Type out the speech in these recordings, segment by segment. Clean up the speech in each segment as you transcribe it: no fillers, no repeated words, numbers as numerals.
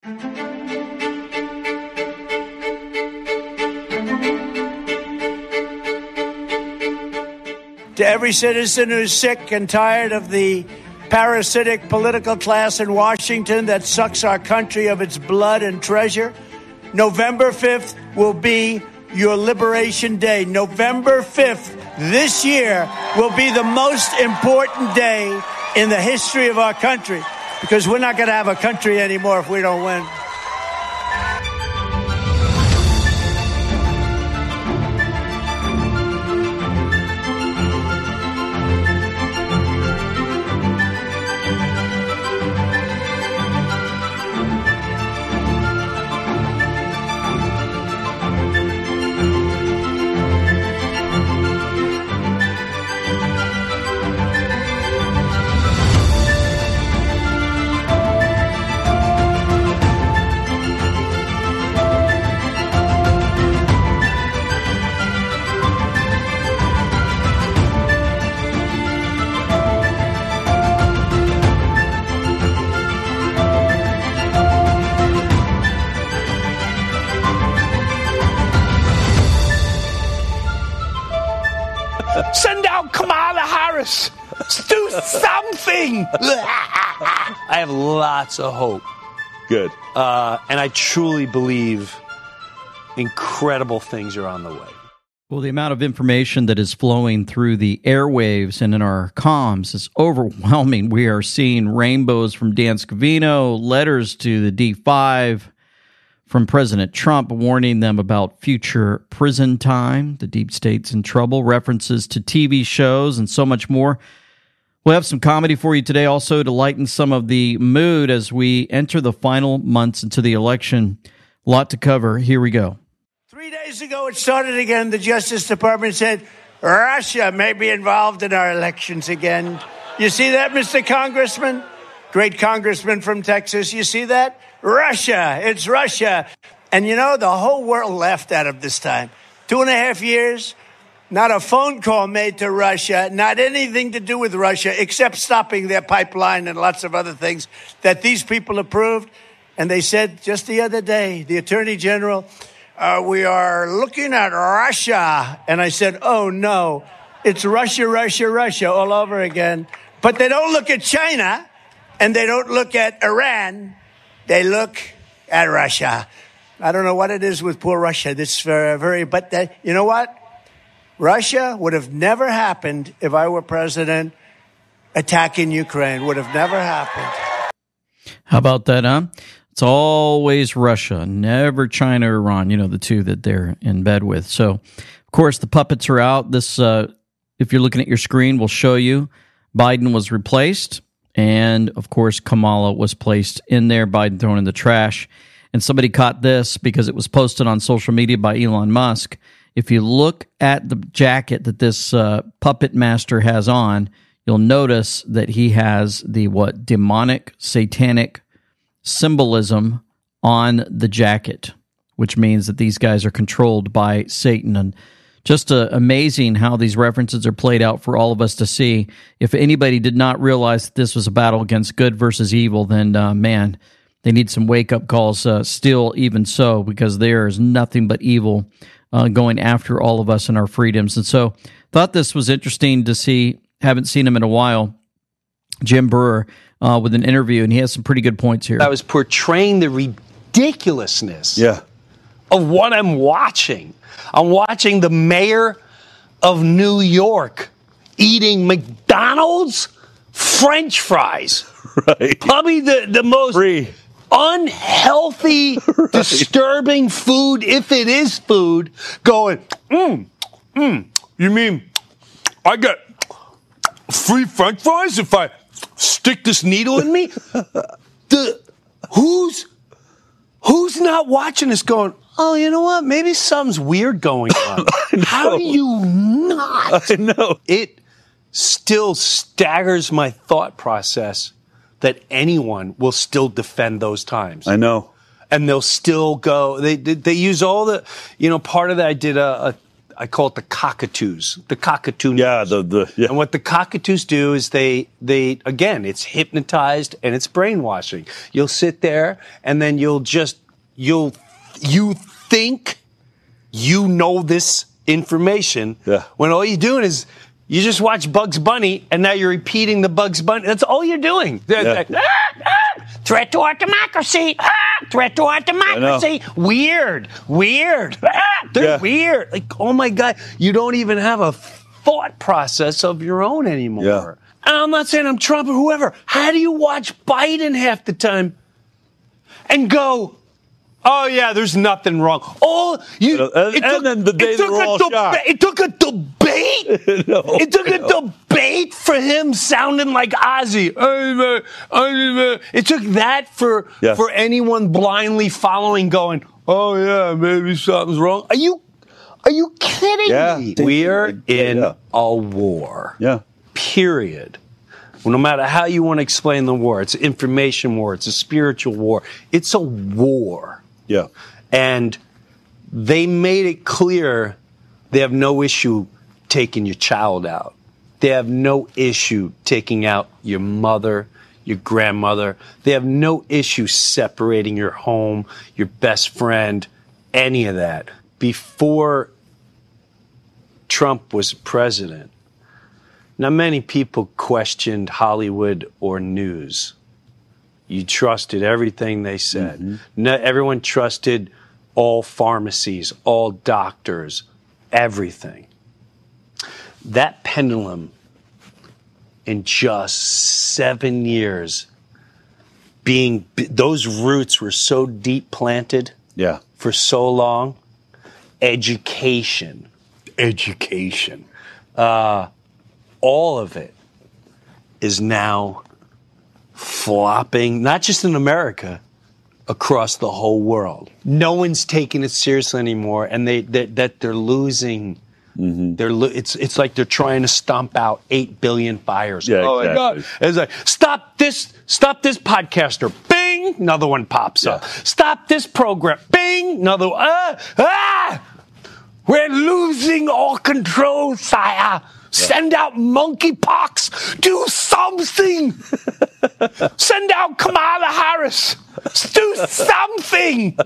To every citizen who's sick and tired of the parasitic political class in Washington that sucks our country of its blood and treasure, November 5th will be your Liberation Day. November 5th this year will be the most important day in the history of our country, because we're not going to have a country anymore if we don't win. Send out Kamala Harris. Do something. I have lots of hope. Good. And I truly believe incredible things are on the way. Well, the amount of information that is flowing through the airwaves and in our comms is overwhelming. We are seeing rainbows from Dan Scavino, letters to the D5 from President Trump warning them about future prison time, the deep state's in trouble, references to TV shows, and so much more. We'll have some comedy for you today also to lighten some of the mood as we enter the final months into the election. A lot to cover. Here we go. 3 days ago, it started again. The Justice Department said Russia may be involved in our elections again. You see that, Mr. Congressman? Great congressman from Texas. You see that? Russia. It's Russia. And you know, the whole world laughed at him this time. 2.5 years, not a phone call made to Russia, not anything to do with Russia, except stopping their pipeline and lots of other things that these people approved. And they said just the other day, the Attorney General, we are looking at Russia. And I said, oh, no, it's Russia, Russia, Russia all over again. But they don't look at China and they don't look at Iran. They look at Russia. I don't know what it is with poor Russia. This but you know what? Russia would have never happened if I were president. Attacking Ukraine would have never happened. How about that, huh? It's always Russia, never China or Iran, you know, the two that they're in bed with. So, of course, the puppets are out. This, if you're looking at your screen, will show you Biden was replaced. And, of course, Kamala was placed in there, Biden thrown in the trash. And somebody caught this because it was posted on social media by Elon Musk. If you look at the jacket that this puppet master has on, you'll notice that he has the, demonic, satanic symbolism on the jacket, which means that these guys are controlled by Satan. And just amazing how these references are played out for all of us to see. If anybody did not realize that this was a battle against good versus evil, then, man, they need some wake-up calls still, even so, because there is nothing but evil going after all of us and our freedoms. And so thought this was interesting to see. Haven't seen him in a while. Jim Brewer with an interview, and he has some pretty good points here. I was portraying the ridiculousness of what I'm watching. I'm watching the mayor of New York eating McDonald's French fries. Right. Probably the most unhealthy, disturbing food, if it is food, going, you mean I get free French fries if I stick this needle in me? Who's not watching this going, oh, you know what? Maybe something's weird going on. How do you not? I know. It still staggers my thought process that anyone will still defend those times. I know. And they'll still go, they use all the, part of that, I did a I call it the cockatoos. The cockatoo. Yeah, yeah. And what the cockatoos do is they again, it's hypnotized and it's brainwashing. You'll sit there and then you think you know this information when all you're doing is you just watch Bugs Bunny and now you're repeating the Bugs Bunny. That's all you're doing. Threat to our democracy. Threat to our democracy. Weird. They're weird. Like, oh my God, you don't even have a thought process of your own anymore. Yeah. And I'm not saying I'm Trump or whoever. How do you watch Biden half the time and go, oh yeah, there's nothing wrong. Then the day they're all shocked. It took a debate. No, it took a debate for him sounding like Ozzy. It took that for anyone blindly following, going, oh yeah, maybe something's wrong. Are you kidding me? We are in a war. Yeah. Period. Well, no matter how you want to explain the war, it's an information war, it's a spiritual war. It's a war. Yeah. And they made it clear they have no issue taking your child out. They have no issue taking out your mother, your grandmother. They have no issue separating your home, your best friend, any of that. Before Trump was president, not many people questioned Hollywood or news. You trusted everything they said. Mm-hmm. Everyone trusted all pharmacies, all doctors, everything. That pendulum, in just 7 years, those roots were so deep planted for so long. Education. All of it is now flopping, not just in America, across the whole world. No one's taking it seriously anymore, and they're losing. Mm-hmm. It's like they're trying to stomp out 8 billion fires. Yeah, oh my God! It's like stop this podcaster. Bing, another one pops up. Stop this program. Bing, another one. We're losing all control, sire. Send out monkeypox. Do something. Send out Kamala Harris. Do something.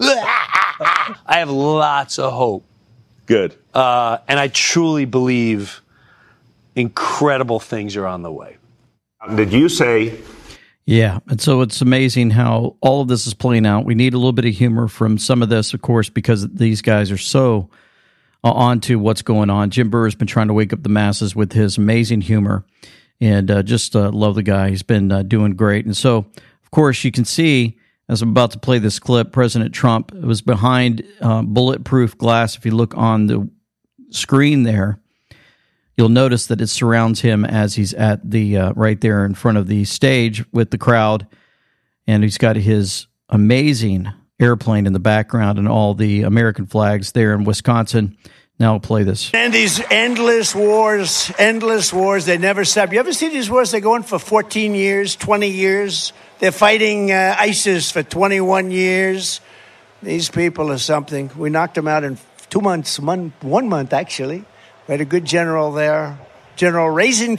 I have lots of hope. Good. And I truly believe incredible things are on the way. Did you say? Yeah. And so it's amazing how all of this is playing out. We need a little bit of humor from some of this, of course, because these guys are so on to what's going on. Jim Burr has been trying to wake up the masses with his amazing humor, and just love the guy. He's been doing great. And so, of course, you can see, as I'm about to play this clip, President Trump was behind bulletproof glass. If you look on the screen there, you'll notice that it surrounds him as he's at the right there in front of the stage with the crowd, and he's got his amazing airplane in the background and all the American flags there in Wisconsin. Now I'll play this. And these endless wars, they never stop. You ever see these wars? They go on for 14 years, 20 years. They're fighting ISIS for 21 years. These people are something. We knocked them out in 2 months, 1 month actually. We had a good general there. General Raising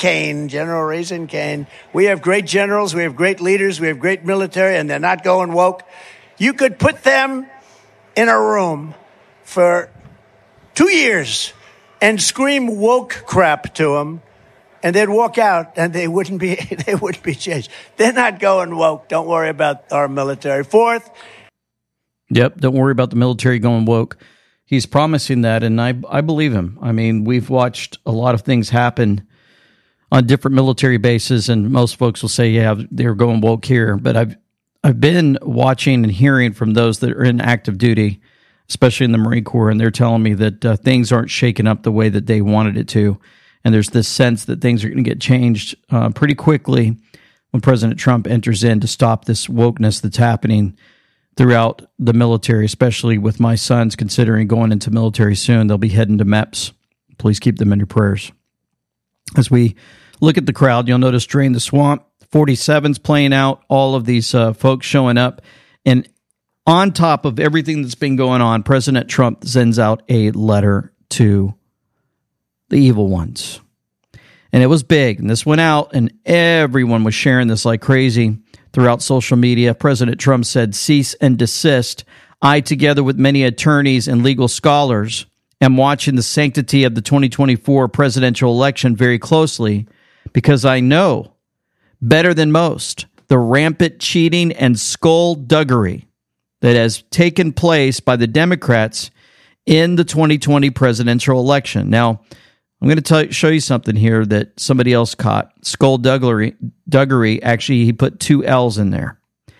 Cane. We have great generals, we have great leaders, we have great military, and they're not going woke. You could put them in a room for 2 years and scream woke crap to them, and they'd walk out, and they wouldn't be changed. They're not going woke. Don't worry about our military. Fourth. Yep, don't worry about the military going woke. He's promising that, and I believe him. I mean, we've watched a lot of things happen on different military bases, and most folks will say, yeah, they're going woke here, but I've been watching and hearing from those that are in active duty, especially in the Marine Corps, and they're telling me that things aren't shaking up the way that they wanted it to. And there's this sense that things are going to get changed pretty quickly when President Trump enters in to stop this wokeness that's happening throughout the military, especially with my sons considering going into military soon. They'll be heading to MEPS. Please keep them in your prayers. As we look at the crowd, you'll notice Drain the Swamp, 47's playing out, all of these folks showing up. And on top of everything that's been going on, President Trump sends out a letter to the evil ones. And it was big, and this went out, and everyone was sharing this like crazy throughout social media. President Trump said, "Cease and desist. I, together with many attorneys and legal scholars, am watching the sanctity of the 2024 presidential election very closely because I know, better than most, the rampant cheating and skullduggery that has taken place by the Democrats in the 2020 presidential election." Now, I'm going to show you something here that somebody else caught. Skullduggery, actually, he put 2 L's in there.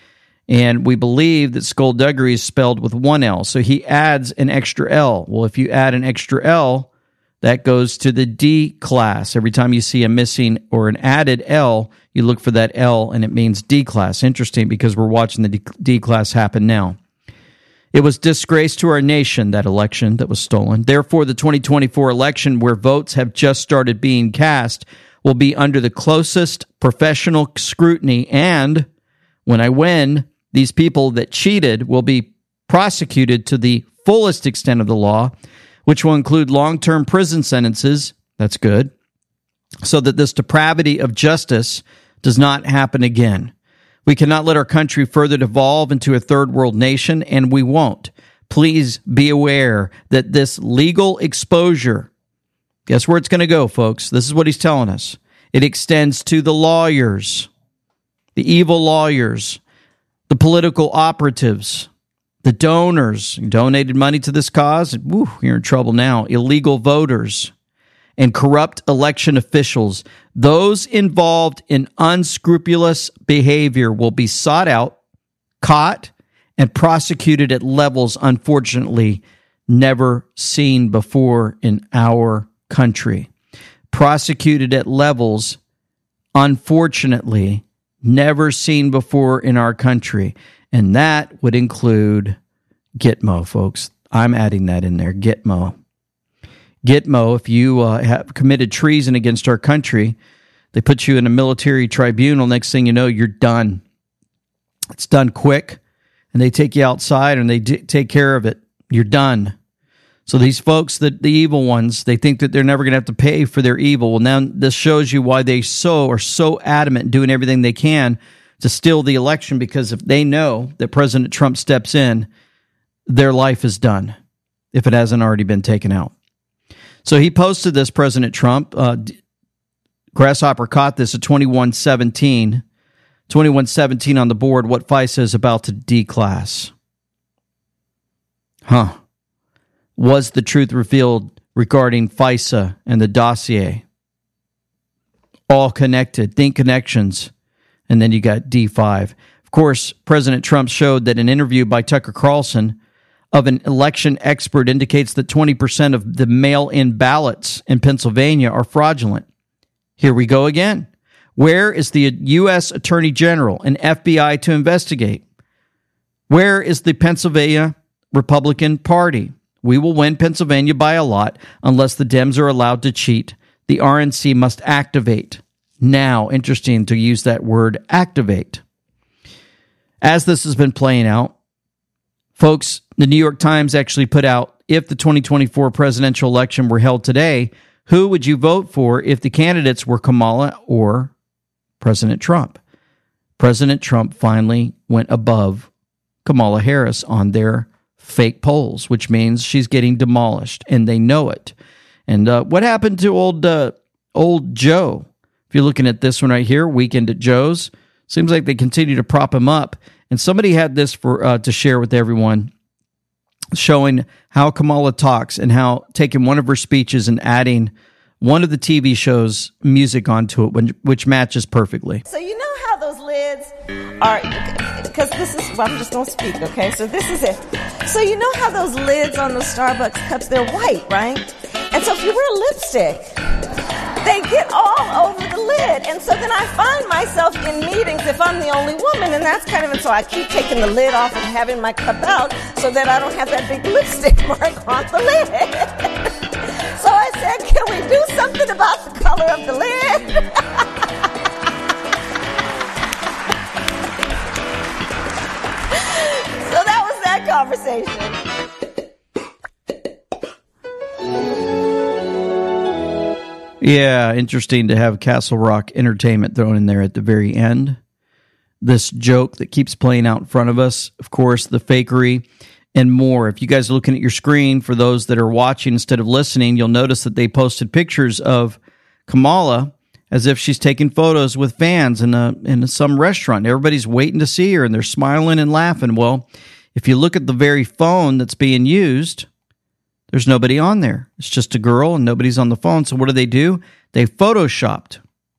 And we believe that skullduggery is spelled with 1 L. So he adds an extra L. Well, if you add an extra L, that goes to the D class. Every time you see a missing or an added L, you look for that L, and it means D class. Interesting, because we're watching the D class happen now. It was disgrace to our nation, that election that was stolen. Therefore, the 2024 election, where votes have just started being cast, will be under the closest professional scrutiny. And when I win, these people that cheated will be prosecuted to the fullest extent of the law, which will include long-term prison sentences. That's good. So that this depravity of justice does not happen again. We cannot let our country further devolve into a third world nation, and we won't. Please be aware that this legal exposure, guess where it's going to go, folks? This is what he's telling us. It extends to the lawyers, the evil lawyers, the political operatives, the donors who donated money to this cause. Woo, you're in trouble now. Illegal voters and corrupt election officials. Those involved in unscrupulous behavior will be sought out, caught, and prosecuted at levels, unfortunately, never seen before in our country. Prosecuted at levels, unfortunately, never seen before in our country. And that would include Gitmo, folks. I'm adding that in there, Gitmo. Gitmo, if you have committed treason against our country, they put you in a military tribunal. Next thing you know, you're done. It's done quick, and they take you outside and they take care of it. You're done. So these folks, the evil ones, they think that they're never going to have to pay for their evil. Well, now this shows you why they are so adamant in doing everything they can to steal the election, because if they know that President Trump steps in, their life is done, if it hasn't already been taken out. So he posted this, President Trump. Grasshopper caught this at 2117. 2117 on the board, what FISA is about to declass. Was the truth revealed regarding FISA and the dossier? All connected. Think connections. And then you got D5. Of course, President Trump showed that an interview by Tucker Carlson of an election expert indicates that 20% of the mail-in ballots in Pennsylvania are fraudulent. Here we go again. Where is the U.S. Attorney General and FBI to investigate? Where is the Pennsylvania Republican Party? We will win Pennsylvania by a lot unless the Dems are allowed to cheat. The RNC must activate. Now, interesting to use that word, activate. As this has been playing out, folks, the New York Times actually put out, if the 2024 presidential election were held today, who would you vote for if the candidates were Kamala or President Trump? President Trump finally went above Kamala Harris on their fake polls, which means she's getting demolished, and they know it. And what happened to old Joe? If you're looking at this one right here, Weekend at Joe's, seems like they continue to prop him up. And somebody had this for to share with everyone, showing how Kamala talks and how taking one of her speeches and adding one of the TV show's music onto it, which matches perfectly. So you know how those lids are, because this is, well, I'm just going to speak, okay? So this is it. So you know how those lids on those Starbucks cups, they're white, right? And so if you wear lipstick, they get all over the lid. And so then I find myself in meetings if I'm the only woman, and that's kind of, and so I keep taking the lid off and having my cup out so that I don't have that big lipstick mark on the lid. So I said, can we do something about the color of the lid? So that was that conversation. Yeah, interesting to have Castle Rock Entertainment thrown in there at the very end. This joke that keeps playing out in front of us, of course, the fakery and more. If you guys are looking at your screen, for those that are watching instead of listening, you'll notice that they posted pictures of Kamala as if she's taking photos with fans in some restaurant. Everybody's waiting to see her, and they're smiling and laughing. Well, if you look at the very phone that's being used, there's nobody on there. It's just a girl, and nobody's on the phone. So what do? They photoshopped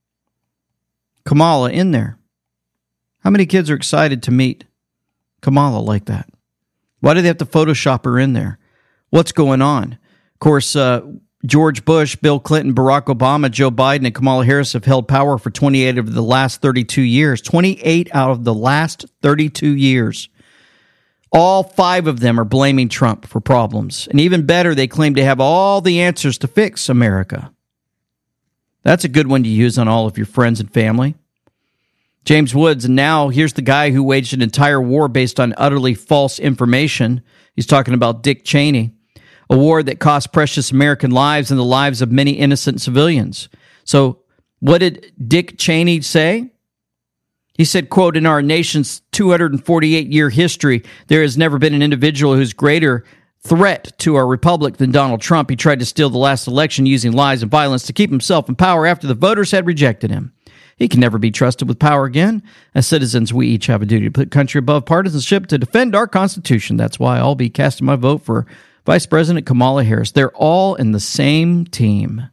Kamala in there. How many kids are excited to meet Kamala like that? Why do they have to Photoshop her in there? What's going on? Of course, George Bush, Bill Clinton, Barack Obama, Joe Biden, and Kamala Harris have held power for 28 of the last 32 years. 28 out of the last 32 years. All 5 of them are blaming Trump for problems. And even better, they claim to have all the answers to fix America. That's a good one to use on all of your friends and family. James Woods, and now here's the guy who waged an entire war based on utterly false information. He's talking about Dick Cheney, a war that cost precious American lives and the lives of many innocent civilians. So what did Dick Cheney say? He said, quote, "In our nation's 248-year history, there has never been an individual who's greater threat to our republic than Donald Trump. He tried to steal the last election using lies and violence to keep himself in power after the voters had rejected him. He can never be trusted with power again. As citizens, we each have a duty to put country above partisanship to defend our Constitution. That's why I'll be casting my vote for Vice President Kamala Harris." They're all in the same team.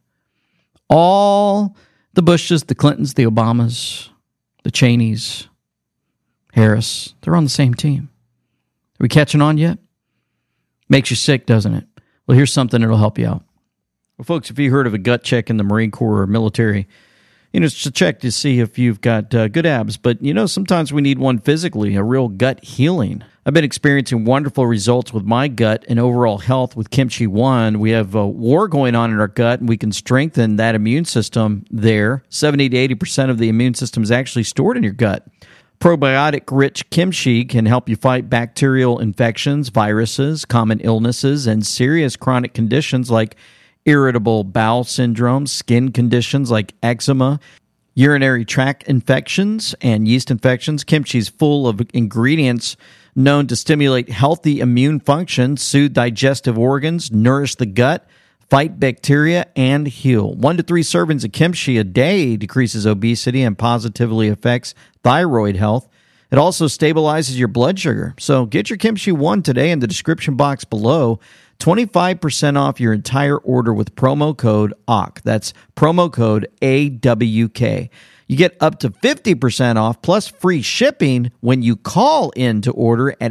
All the Bushes, the Clintons, the Obamas, the Cheneys, Harris, they're on the same team. Are we catching on yet? Makes you sick, doesn't it? Well, here's something that'll help you out. Well, folks, if you heard of a gut check in the Marine Corps or military, it's a check to see if you've got good abs. But, sometimes we need one physically, a real gut healing. I've been experiencing wonderful results with my gut and overall health with Kimchi One. We have a war going on in our gut, and we can strengthen that immune system there. 70 to 80% of the immune system is actually stored in your gut. Probiotic-rich kimchi can help you fight bacterial infections, viruses, common illnesses, and serious chronic conditions like irritable bowel syndrome, skin conditions like eczema, urinary tract infections, and yeast infections. Kimchi is full of ingredients known to stimulate healthy immune function, soothe digestive organs, nourish the gut, fight bacteria, and heal. 1 to 3 servings of kimchi a day decreases obesity and positively affects thyroid health. It also stabilizes your blood sugar. So get your Kimchi One today in the description box below. 25% off your entire order with promo code AWK. That's promo code AWK. You get up to 50% off plus free shipping when you call in to order at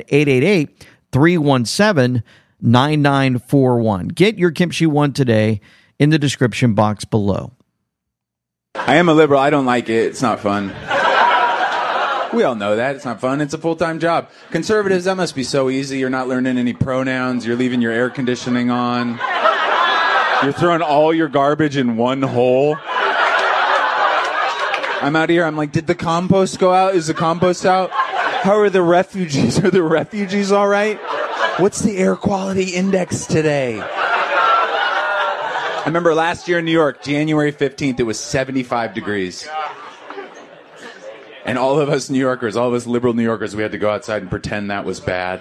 888-317-9941. Get your Kimchi One today in the description box below. I am a liberal. I don't like it. It's not fun. We all know that. It's not fun. It's a full-time job. Conservatives, that must be so easy. You're not learning any pronouns. You're leaving your air conditioning on. You're throwing all your garbage in one hole. I'm out here. I'm like, did the compost go out? Is the compost out? How are the refugees? Are the refugees all right? What's the air quality index today? I remember last year in New York, January 15th, it was 75 degrees. And all of us New Yorkers, all of us liberal New Yorkers, we had to go outside and pretend that was bad.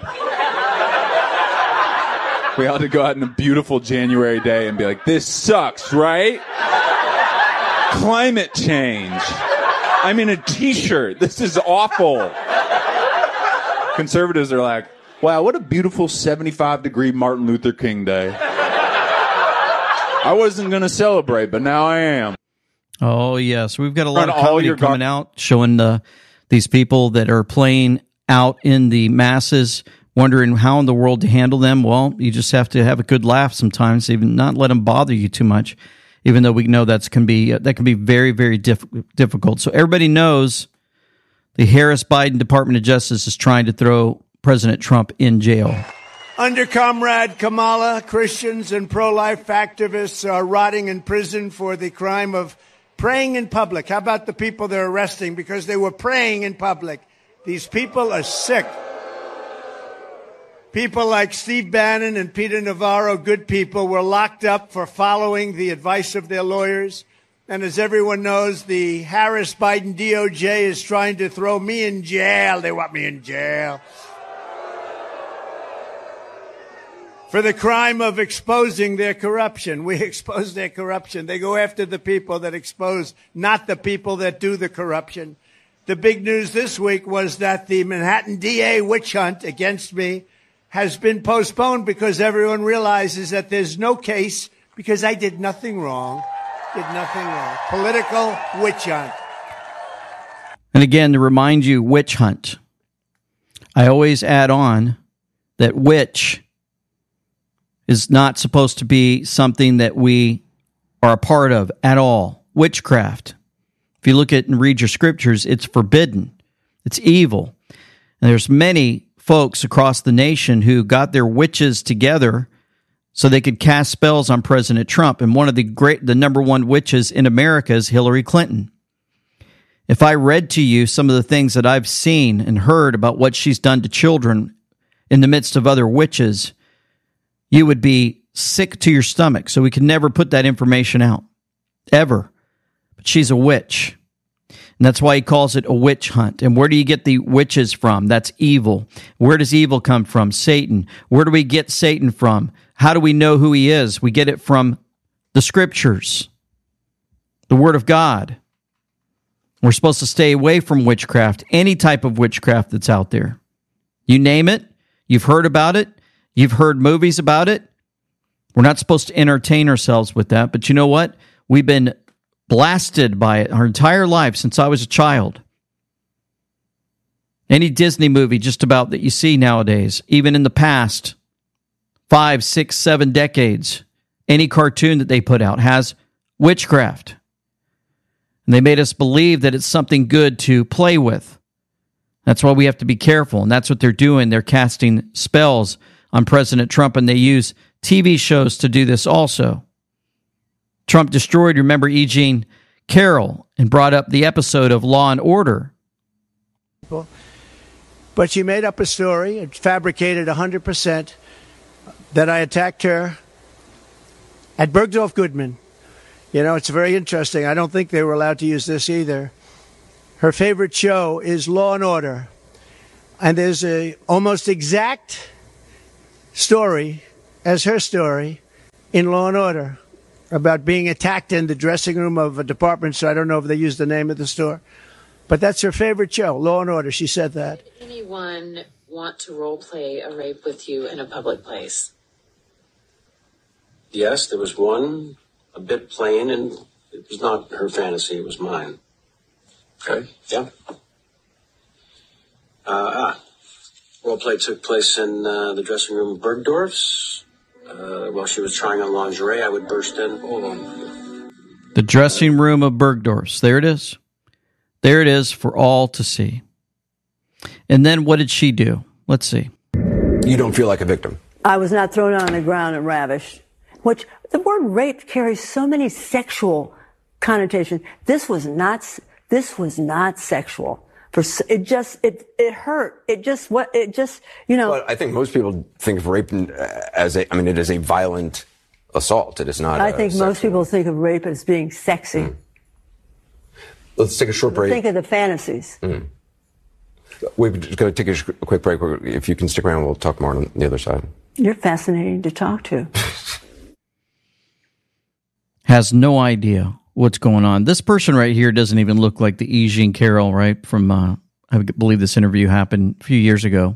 We had to go out on a beautiful January day and be like, this sucks, right? Climate change. I'm in a t-shirt. This is awful. Conservatives are like, wow, what a beautiful 75-degree Martin Luther King Day. I wasn't going to celebrate, but now I am. Oh, yes. We've got a lot of comedy coming out showing these people that are playing out in the masses, wondering how in the world to handle them. Well, you just have to have a good laugh sometimes, even not let them bother you too much, even though we know that can be very, very difficult. So everybody knows the Harris-Biden Department of Justice is trying to throw President Trump in jail. Under Comrade Kamala, Christians and pro-life activists are rotting in prison for the crime of praying in public. How about the people they're arresting because they were praying in public? These people are sick. People like Steve Bannon and Peter Navarro, good people, were locked up for following the advice of their lawyers. And as everyone knows, the Harris-Biden DOJ is trying to throw me in jail. They want me in jail for the crime of exposing their corruption. We expose their corruption. They go after the people that expose, not the people that do the corruption. The big news this week was that the Manhattan DA witch hunt against me has been postponed because everyone realizes that there's no case because I did nothing wrong. Political witch hunt. And again, to remind you, witch hunt. I always add on that witch is not supposed to be something that we are a part of at all. Witchcraft. If you look at and read your scriptures, it's forbidden. It's evil. And there's many folks across the nation who got their witches together so they could cast spells on President Trump. And one of the number one witches in America is Hillary Clinton. If I read to you some of the things that I've seen and heard about what she's done to children in the midst of other witches, you would be sick to your stomach. So we can never put that information out, ever. But she's a witch. And that's why he calls it a witch hunt. And where do you get the witches from? That's evil. Where does evil come from? Satan. Where do we get Satan from? How do we know who he is? We get it from the scriptures, the word of God. We're supposed to stay away from witchcraft, any type of witchcraft that's out there. You name it, you've heard about it, you've heard movies about it. We're not supposed to entertain ourselves with that, but you know what? We've been blasted by it our entire life since I was a child. Any Disney movie just about that you see nowadays, even in the past 5, 6, 7 decades, any cartoon that they put out has witchcraft. And they made us believe that it's something good to play with. That's why we have to be careful, and that's what they're doing. They're casting spells on President Trump, and they use TV shows to do this also. Trump destroyed, remember, E. Jean Carroll and brought up the episode of Law and Order. But she made up a story, it fabricated 100%, that I attacked her at Bergdorf Goodman. You know, it's very interesting. I don't think they were allowed to use this either. Her favorite show is Law and Order. And there's a almost exact story as her story in Law and Order about being attacked in the dressing room of a department store. I don't know if they used the name of the store. But that's her favorite show, Law and Order. She said that. Did anyone want to role play a rape with you in a public place? Yes, there was one, a bit plain, and it was not her fantasy, it was mine. Okay. Yeah. Role play took place in the dressing room of Bergdorf's. While she was trying on lingerie, I would burst in. Hold on. The dressing room of Bergdorf's. There it is. There it is for all to see. And then what did she do? Let's see. You don't feel like a victim. I was not thrown on the ground and ravished. Which the word rape carries so many sexual connotations. This was not sexual. It hurt. Well, I think most people think of rape as it is a violent assault. It is not. I think most people think of rape as being sexy. Mm. Let's take a short break. Think of the fantasies. Mm. We're just going to take a quick break. If you can stick around, we'll talk more on the other side. You're fascinating to talk to. Has no idea what's going on. This person right here doesn't even look like the E. Jean Carroll, right? From, I believe this interview happened a few years ago.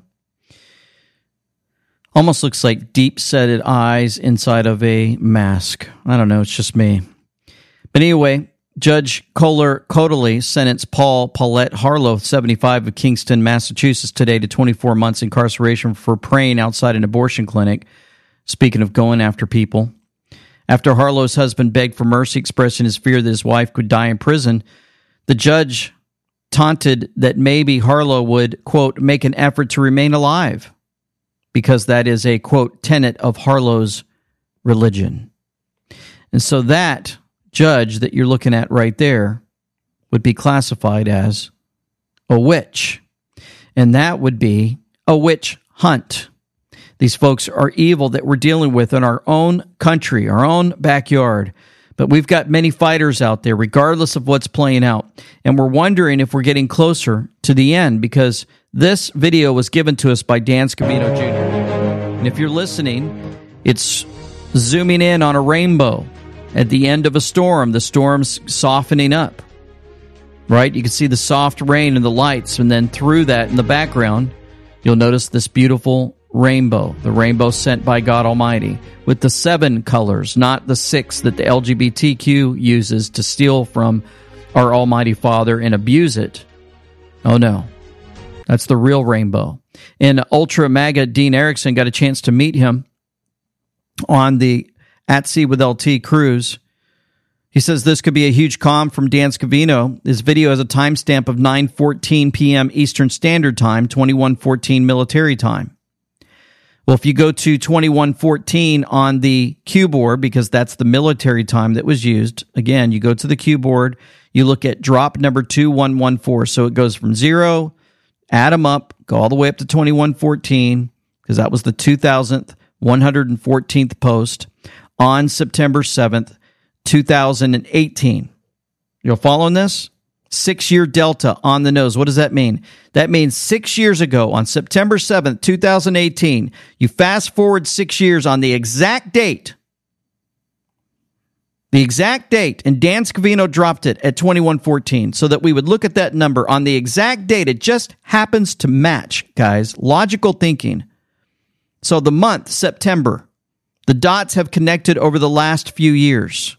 Almost looks like deep-setted eyes inside of a mask. I don't know, it's just me. But anyway, Judge Kohler Codley sentenced Paulette Harlow, 75, of Kingston, Massachusetts, today to 24 months incarceration for praying outside an abortion clinic. Speaking of going after people. After Harlow's husband begged for mercy, expressing his fear that his wife could die in prison, the judge taunted that maybe Harlow would, quote, make an effort to remain alive, because that is a, quote, tenet of Harlow's religion. And so that judge that you're looking at right there would be classified as a witch. And that would be a witch hunt. These folks are evil that we're dealing with in our own country, our own backyard. But we've got many fighters out there, regardless of what's playing out. And we're wondering if we're getting closer to the end, because this video was given to us by Dan Scavino Jr. And if you're listening, it's zooming in on a rainbow at the end of a storm. The storm's softening up, right? You can see the soft rain and the lights, and then through that in the background, you'll notice this beautiful rainbow, the rainbow sent by God Almighty, with the 7 colors, not the 6 that the LGBTQ uses to steal from our Almighty Father and abuse it. Oh no, that's the real rainbow. And Ultra MAGA Dean Erickson, got a chance to meet him on the At Sea with LT cruise. He says this could be a huge calm from Dan Scavino. This video has a timestamp of 9:14 p.m. Eastern Standard Time, 21:14 military time. Well, if you go to 21:14 on the cue board, because that's the military time that was used, again, you go to the cue board, you look at drop number 2114. So it goes from 0, add them up, go all the way up to 2114, because that was the 2,114th post on September 7th, 2018. You're following this? 6-year delta on the nose. What does that mean? That means 6 years ago on September 7th, 2018, you fast forward 6 years on the exact date, and Dan Scavino dropped it at 2114 so that we would look at that number on the exact date. It just happens to match, guys. Logical thinking. So the month, September, the dots have connected over the last few years.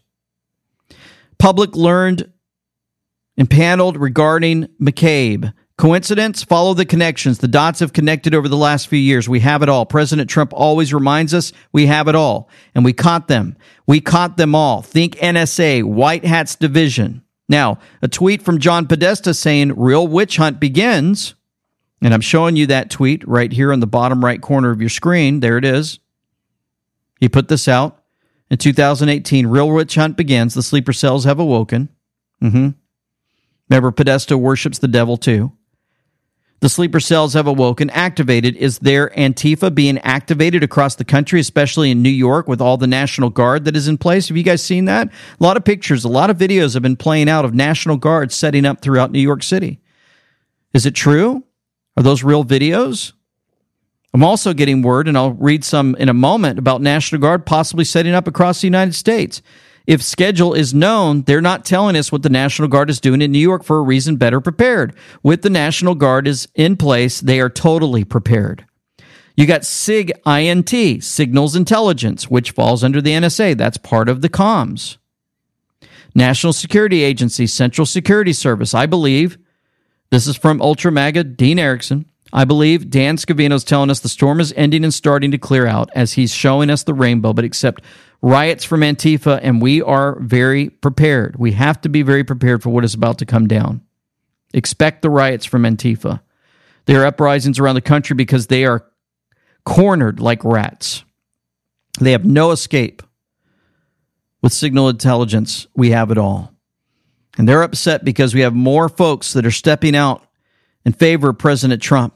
Public learned and paneled regarding McCabe. Coincidence? Follow the connections. The dots have connected over the last few years. We have it all. President Trump always reminds us we have it all. And we caught them. We caught them all. Think NSA, White Hats Division. Now, a tweet from John Podesta saying, real witch hunt begins. And I'm showing you that tweet right here on the bottom right corner of your screen. There it is. He put this out. In 2018, real witch hunt begins. The sleeper cells have awoken. Remember, Podesta worships the devil too. The sleeper cells have awoken. Activated. Is there Antifa being activated across the country, especially in New York with all the National Guard that is in place? Have you guys seen that? A lot of pictures, a lot of videos have been playing out of National Guard setting up throughout New York City. Is it true? Are those real videos? I'm also getting word, and I'll read some in a moment, about National Guard possibly setting up across the United States. If schedule is known, they're not telling us what the National Guard is doing in New York for a reason better prepared. With the National Guard is in place, they are totally prepared. You got SIG-INT, Signals Intelligence, which falls under the NSA. That's part of the comms. National Security Agency, Central Security Service. I believe, this is from Ultra MAGA Dean Erickson, I believe Dan Scavino's telling us the storm is ending and starting to clear out as he's showing us the rainbow, but except riots from Antifa, and we are very prepared. We have to be very prepared for what is about to come down. Expect the riots from Antifa. There are uprisings around the country because they are cornered like rats. They have no escape. With signal intelligence, we have it all. And they're upset because we have more folks that are stepping out in favor of President Trump.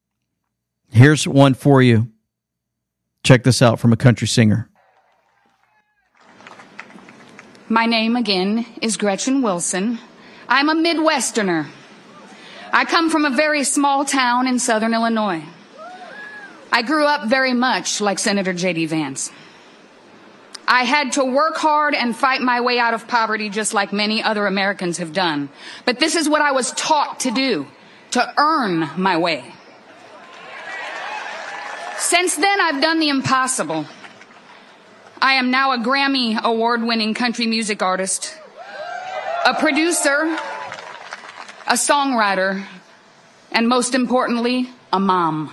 Here's one for you. Check this out from a country singer. My name, again, is Gretchen Wilson. I'm a Midwesterner. I come from a very small town in southern Illinois. I grew up very much like Senator J.D. Vance. I had to work hard and fight my way out of poverty just like many other Americans have done. But this is what I was taught to do, to earn my way. Since then, I've done the impossible. I am now a Grammy award-winning country music artist, a producer, a songwriter, and most importantly, a mom.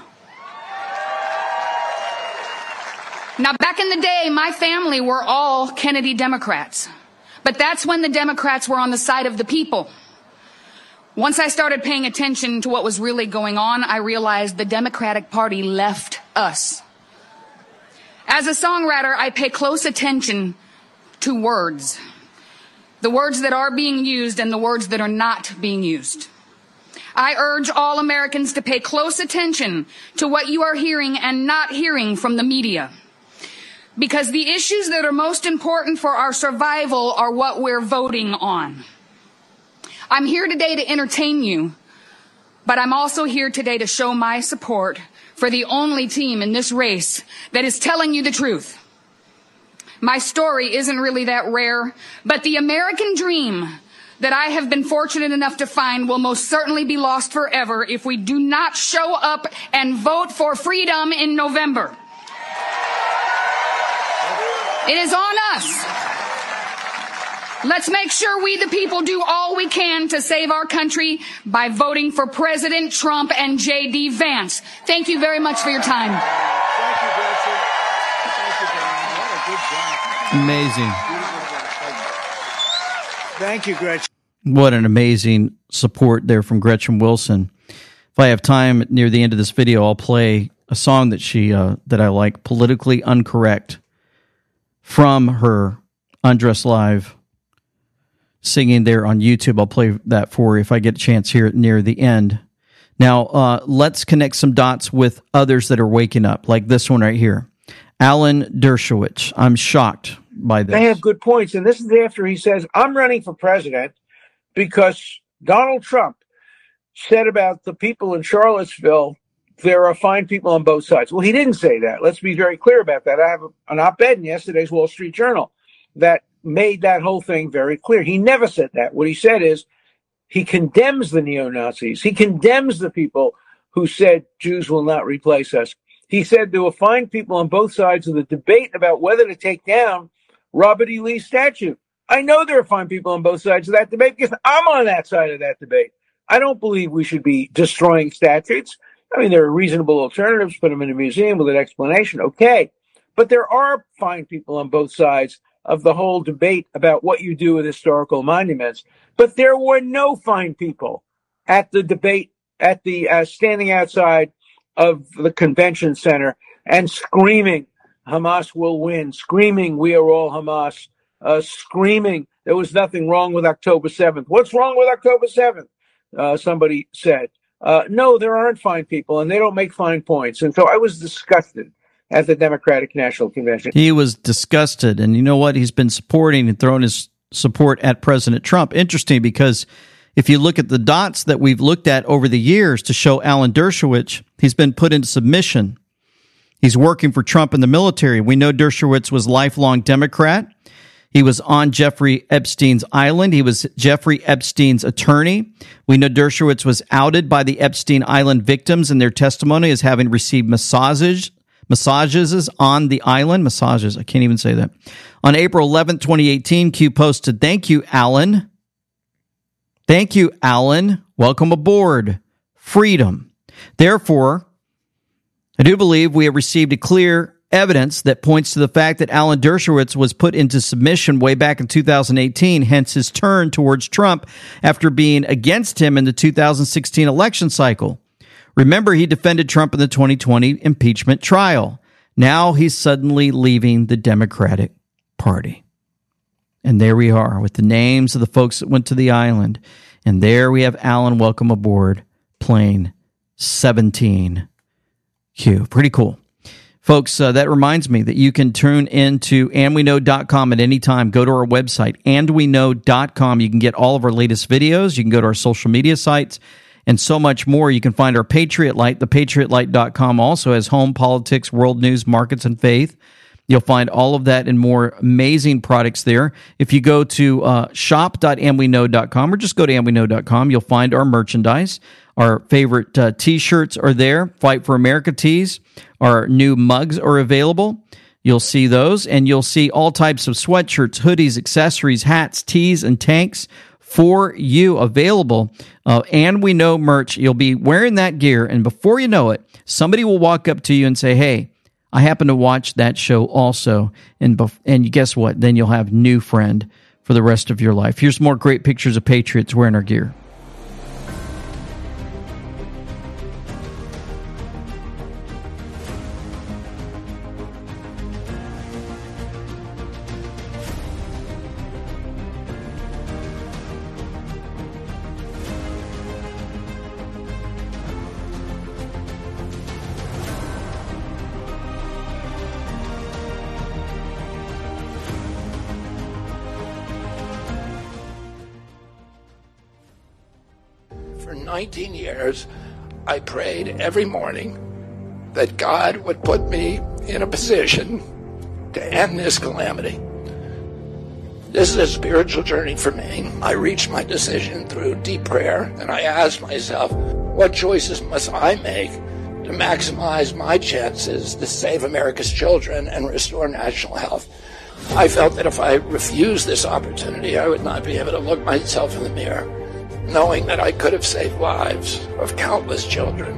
Now, back in the day, my family were all Kennedy Democrats, but that's when the Democrats were on the side of the people. Once I started paying attention to what was really going on, I realized the Democratic Party left us. As a songwriter, I pay close attention to words. The words that are being used and the words that are not being used. I urge all Americans to pay close attention to what you are hearing and not hearing from the media. because the issues that are most important for our survival are what we're voting on. I'm here today to entertain you, but I'm also here today to show my support for the only team in this race that is telling you the truth. My story isn't really that rare, but the American dream that I have been fortunate enough to find will most certainly be lost forever if we do not show up and vote for freedom in November. It is on us. Let's make sure we, the people, do all we can to save our country by voting for President Trump and J.D. Vance. Thank you very much for your time. Thank you, Gretchen. Thank you, Dan. What a good job. Amazing. Thank you, Gretchen. What an amazing support there from Gretchen Wilson. If I have time near the end of this video, I'll play a song that she that I like, Politically Uncorrect, from her Undressed Live singing there on YouTube. I'll play that for you if I get a chance here near the end. Now, let's connect some dots with others that are waking up, like this one right here. Alan Dershowitz. I'm shocked by this. They have good points, and this is after he says, I'm running for president because Donald Trump said about the people in Charlottesville, there are fine people on both sides. Well, he didn't say that. Let's be very clear about that. I have an op-ed in yesterday's Wall Street Journal that made that whole thing very clear. He never said that. What he said is he condemns the neo-Nazis. He condemns the people who said Jews will not replace us. He said there were fine people on both sides of the debate about whether to take down Robert E. Lee's statue. I know there are fine people on both sides of that debate because I'm on that side of that debate. I don't believe we should be destroying statues. I mean, there are reasonable alternatives. Put them in a museum with an explanation. Okay. But there are fine people on both sides of the whole debate about what you do with historical monuments. But there were no fine people at the debate, at the standing outside of the convention center and screaming, Hamas will win, screaming, we are all Hamas, screaming, there was nothing wrong with October 7th. What's wrong with October 7th? Somebody said. No, there aren't fine people, and they don't make fine points. And so I was disgusted at the Democratic National Convention. He was disgusted, and you know what? He's been supporting and throwing his support at President Trump. Interesting, because if you look at the dots that we've looked at over the years to show Alan Dershowitz, he's been put into submission. He's working for Trump in the military. We know Dershowitz was a lifelong Democrat. He was on Jeffrey Epstein's island. He was Jeffrey Epstein's attorney. We know Dershowitz was outed by the Epstein Island victims in their testimony as having received massages on the island. Massages, I can't even say that. On April 11th, 2018, Q posted, "Thank you, Alan. Thank you, Alan. Welcome aboard. Freedom. Therefore, I do believe we have received a clear evidence that points to the fact that Alan Dershowitz was put into submission way back in 2018, hence his turn towards Trump after being against him in the 2016 election cycle. Remember, he defended Trump in the 2020 impeachment trial. Now he's suddenly leaving the Democratic Party. And there we are with the names of the folks that went to the island. And there we have Alan, welcome aboard, plane 17Q. Pretty cool. Folks, that reminds me that you can tune into andweknow.com at any time. Go to our website, andweknow.com. You can get all of our latest videos. You can go to our social media sites and so much more. You can find our Patriot Light. ThePatriotLight.com also has home, politics, world news, markets, and faith. You'll find all of that and more amazing products there. If you go to shop.andweknow.com or just go to andweknow.com, you'll find our merchandise. Our favorite T-shirts are there. Fight for America tees. Our new mugs are available. You'll see those, and you'll see all types of sweatshirts, hoodies, accessories, hats, tees, and tanks for you available. And we know merch. You'll be wearing that gear, and before you know it, somebody will walk up to you and say, "Hey, I happen to watch that show also." And guess what? Then you'll have new friend for the rest of your life. Here's more great pictures of patriots wearing our gear. 19 years, I prayed every morning that God would put me in a position to end this calamity. This is a spiritual journey for me. I reached my decision through deep prayer, and I asked myself, what choices must I make to maximize my chances to save America's children and restore national health? I felt that if I refused this opportunity, I would not be able to look myself in the mirror, knowing that I could have saved lives of countless children.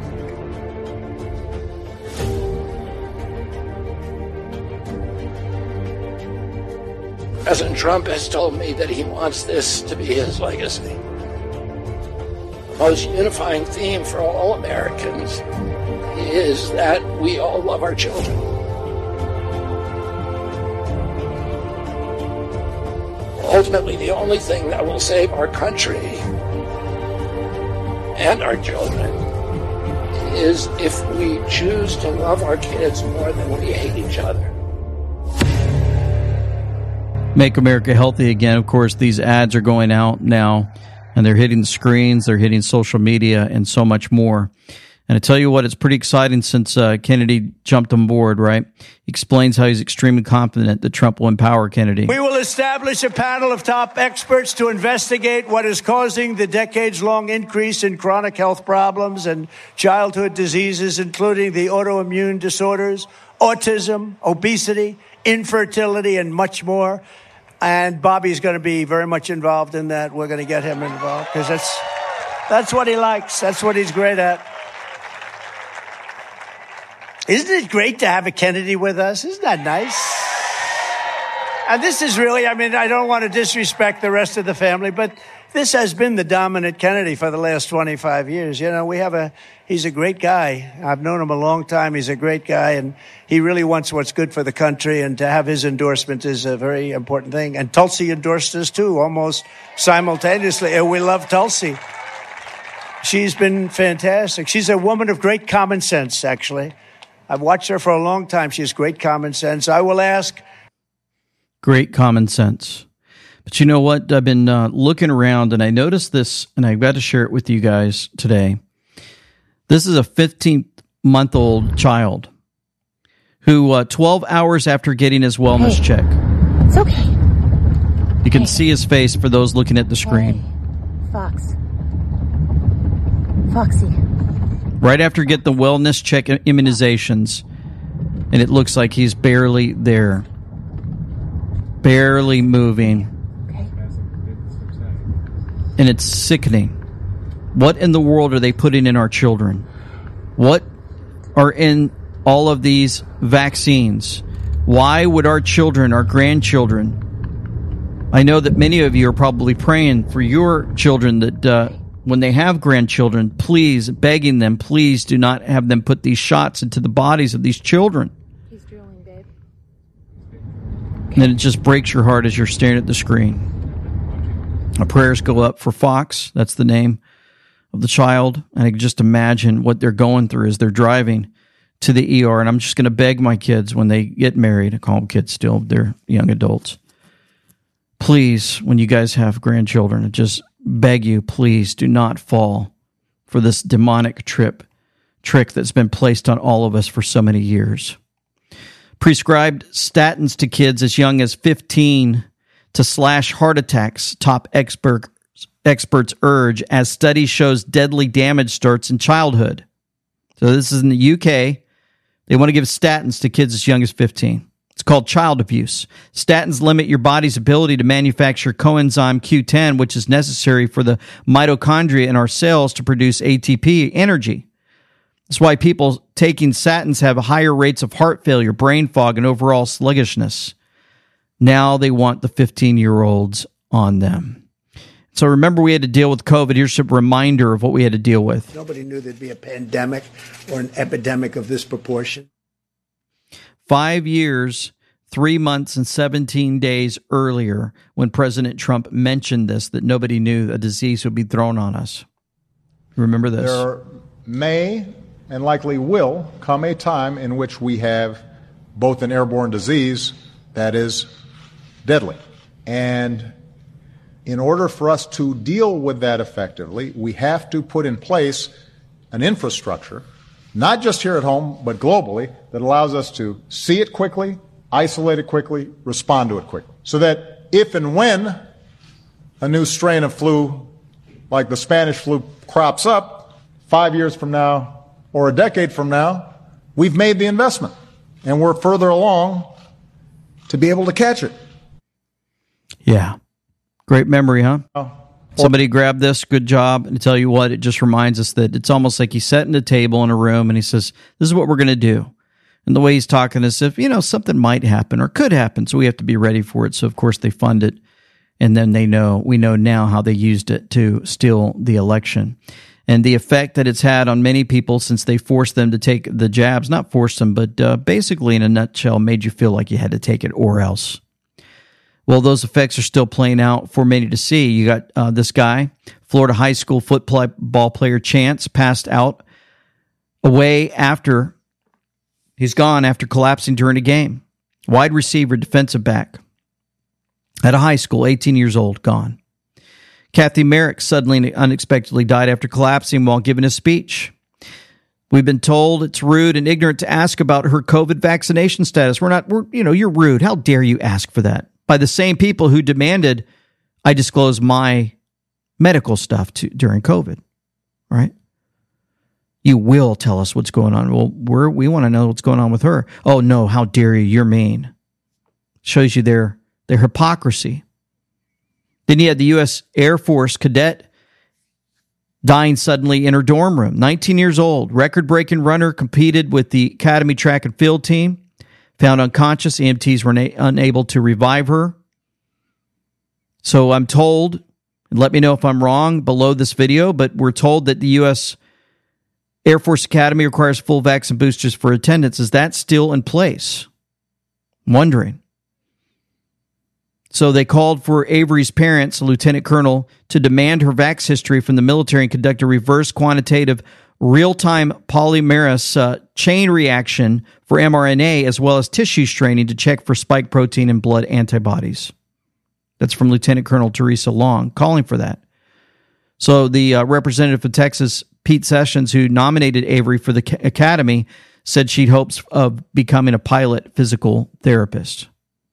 President Trump has told me that he wants this to be his legacy. The most unifying theme for all Americans is that we all love our children. Ultimately, the only thing that will save our country and our children is if we choose to love our kids more than we hate each other. Make America Healthy Again. Of course, these ads are going out now, and they're hitting the screens, they're hitting social media, and so much more. And I tell you what, it's pretty exciting since Kennedy jumped on board, right? He explains how he's extremely confident that Trump will empower Kennedy. We will establish a panel of top experts to investigate what is causing the decades-long increase in chronic health problems and childhood diseases, including the autoimmune disorders, autism, obesity, infertility, and much more. And Bobby's going to be very much involved in that. We're going to get him involved because that's what he likes. That's what he's great at. Isn't it great to have a Kennedy with us? Isn't that nice? And this is really, I mean, I don't want to disrespect the rest of the family, but this has been the dominant Kennedy for the last 25 years. You know, he's a great guy. I've known him a long time. He's a great guy, and he really wants what's good for the country, and to have his endorsement is a very important thing. And Tulsi endorsed us, too, almost simultaneously. And we love Tulsi. She's been fantastic. She's a woman of great common sense, actually. I've watched her for a long time. She has great common sense. I will ask. Great common sense. But you know what? I've been looking around, and I noticed this, and I've got to share it with you guys today. This is a 15-month-old child who 12 hours after getting his wellness check. It's okay. You can see his face for those looking at the screen. Foxy. Right after getting the wellness check immunizations, and it looks like he's barely there. Barely moving. And it's sickening. What in the world are they putting in our children? What are in all of these vaccines? Why would our children, our grandchildren, I know that many of you are probably praying for your children that when they have grandchildren, please, begging them, please do not have them put these shots into the bodies of these children. He's drooling, babe. And then it just breaks your heart as you're staring at the screen. Our prayers go up for Fox. That's the name of the child. And I can just imagine what they're going through as they're driving to the ER. And I'm just going to beg my kids when they get married, I call them kids still, they're young adults. Please, when you guys have grandchildren, I just beg you, please do not fall for this demonic trick that's been placed on all of us for so many years. Prescribed statins to kids as young as 15 to slash heart attacks, top experts urge, as study shows deadly damage starts in childhood. So this is in the UK. They want to give statins to kids as young as 15. It's called child abuse. Statins limit your body's ability to manufacture coenzyme Q10, which is necessary for the mitochondria in our cells to produce ATP, energy. That's why people taking statins have higher rates of heart failure, brain fog, and overall sluggishness. Now they want the 15-year-olds on them. So remember, we had to deal with COVID. Here's a reminder of what we had to deal with. Nobody knew there'd be a pandemic or an epidemic of this proportion. 5 years, 3 months, and 17 days earlier, when President Trump mentioned this, that nobody knew a disease would be thrown on us. Remember this. There may and likely will come a time in which we have both an airborne disease that is deadly. And in order for us to deal with that effectively, we have to put in place an infrastructure, not just here at home, but globally, that allows us to see it quickly, isolate it quickly, respond to it quickly. So that if and when a new strain of flu, like the Spanish flu, crops up 5 years from now or a decade from now, we've made the investment and we're further along to be able to catch it. Yeah. Great memory, huh? Somebody grabbed this. Good job. And to tell you what, it just reminds us that it's almost like he's setting the table in a room and he says, this is what we're going to do. And the way he's talking is if, something might happen or could happen. So we have to be ready for it. So, of course, they fund it. And then we know now how they used it to steal the election. And the effect that it's had on many people since they forced them to take the jabs, not forced them, but basically in a nutshell, made you feel like you had to take it or else. Well, those effects are still playing out for many to see. You got this guy, Florida high school football player Chance, passed out away after he's gone after collapsing during a game. Wide receiver, defensive back at a high school, 18 years old, gone. Kathy Merrick suddenly and unexpectedly died after collapsing while giving a speech. We've been told it's rude and ignorant to ask about her COVID vaccination status. You're rude. How dare you ask for that? By the same people who demanded I disclose my medical stuff during COVID, right? You will tell us what's going on. Well, we want to know what's going on with her. Oh, no, how dare you? You're mean. Shows you their hypocrisy. Then you had the U.S. Air Force cadet dying suddenly in her dorm room. 19 years old, record-breaking runner, competed with the Academy track and field team. Found unconscious, EMTs were unable to revive her. So I'm told, and let me know if I'm wrong below this video, but we're told that the U.S. Air Force Academy requires full vaccine boosters for attendance. Is that still in place? I'm wondering. So they called for Avery's parents, a lieutenant colonel, to demand her vax history from the military and conduct a reverse quantitative real-time polymerase chain reaction for mRNA, as well as tissue staining to check for spike protein and blood antibodies. That's from Lieutenant Colonel Teresa Long, calling for that. So the representative of Texas, Pete Sessions, who nominated Avery for the academy, said she'd hopes of becoming a pilot physical therapist.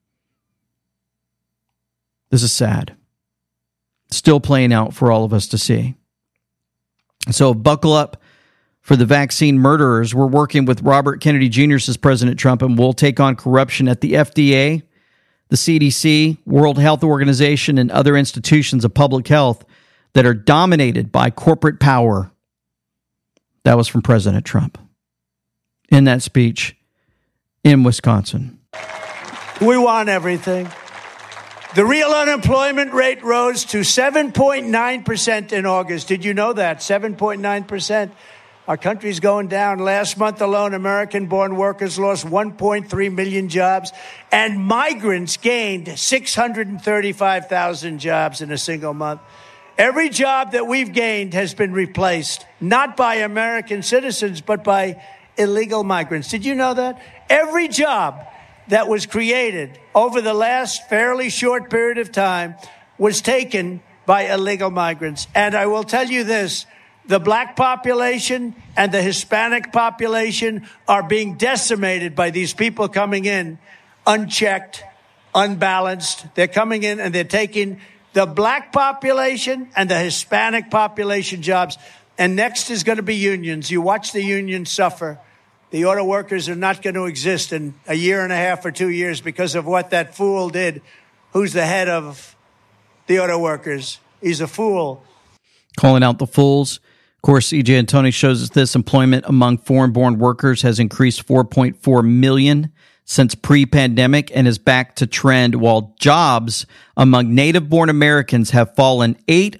This is sad. Still playing out for all of us to see. So buckle up for the vaccine murderers. We're working with Robert Kennedy Jr., says President Trump, and we'll take on corruption at the FDA, the CDC, World Health Organization, and other institutions of public health that are dominated by corporate power. That was from President Trump in that speech in Wisconsin. We want everything. The real unemployment rate rose to 7.9% in August. Did you know that? 7.9%. Our country's going down. Last month alone, American-born workers lost 1.3 million jobs, and migrants gained 635,000 jobs in a single month. Every job that we've gained has been replaced, not by American citizens, but by illegal migrants. Did you know that? Every job that was created over the last fairly short period of time was taken by illegal migrants. And I will tell you this, the black population and the Hispanic population are being decimated by these people coming in unchecked, unbalanced. They're coming in and they're taking the black population and the Hispanic population jobs. And next is going to be unions. You watch the unions suffer. The auto workers are not going to exist in a year and a half or 2 years because of what that fool did. Who's the head of the auto workers? He's a fool. Calling out the fools. Of course, E.J. Antoni shows us this. Employment among foreign-born workers has increased 4.4 million since pre-pandemic and is back to trend, while jobs among native-born Americans have fallen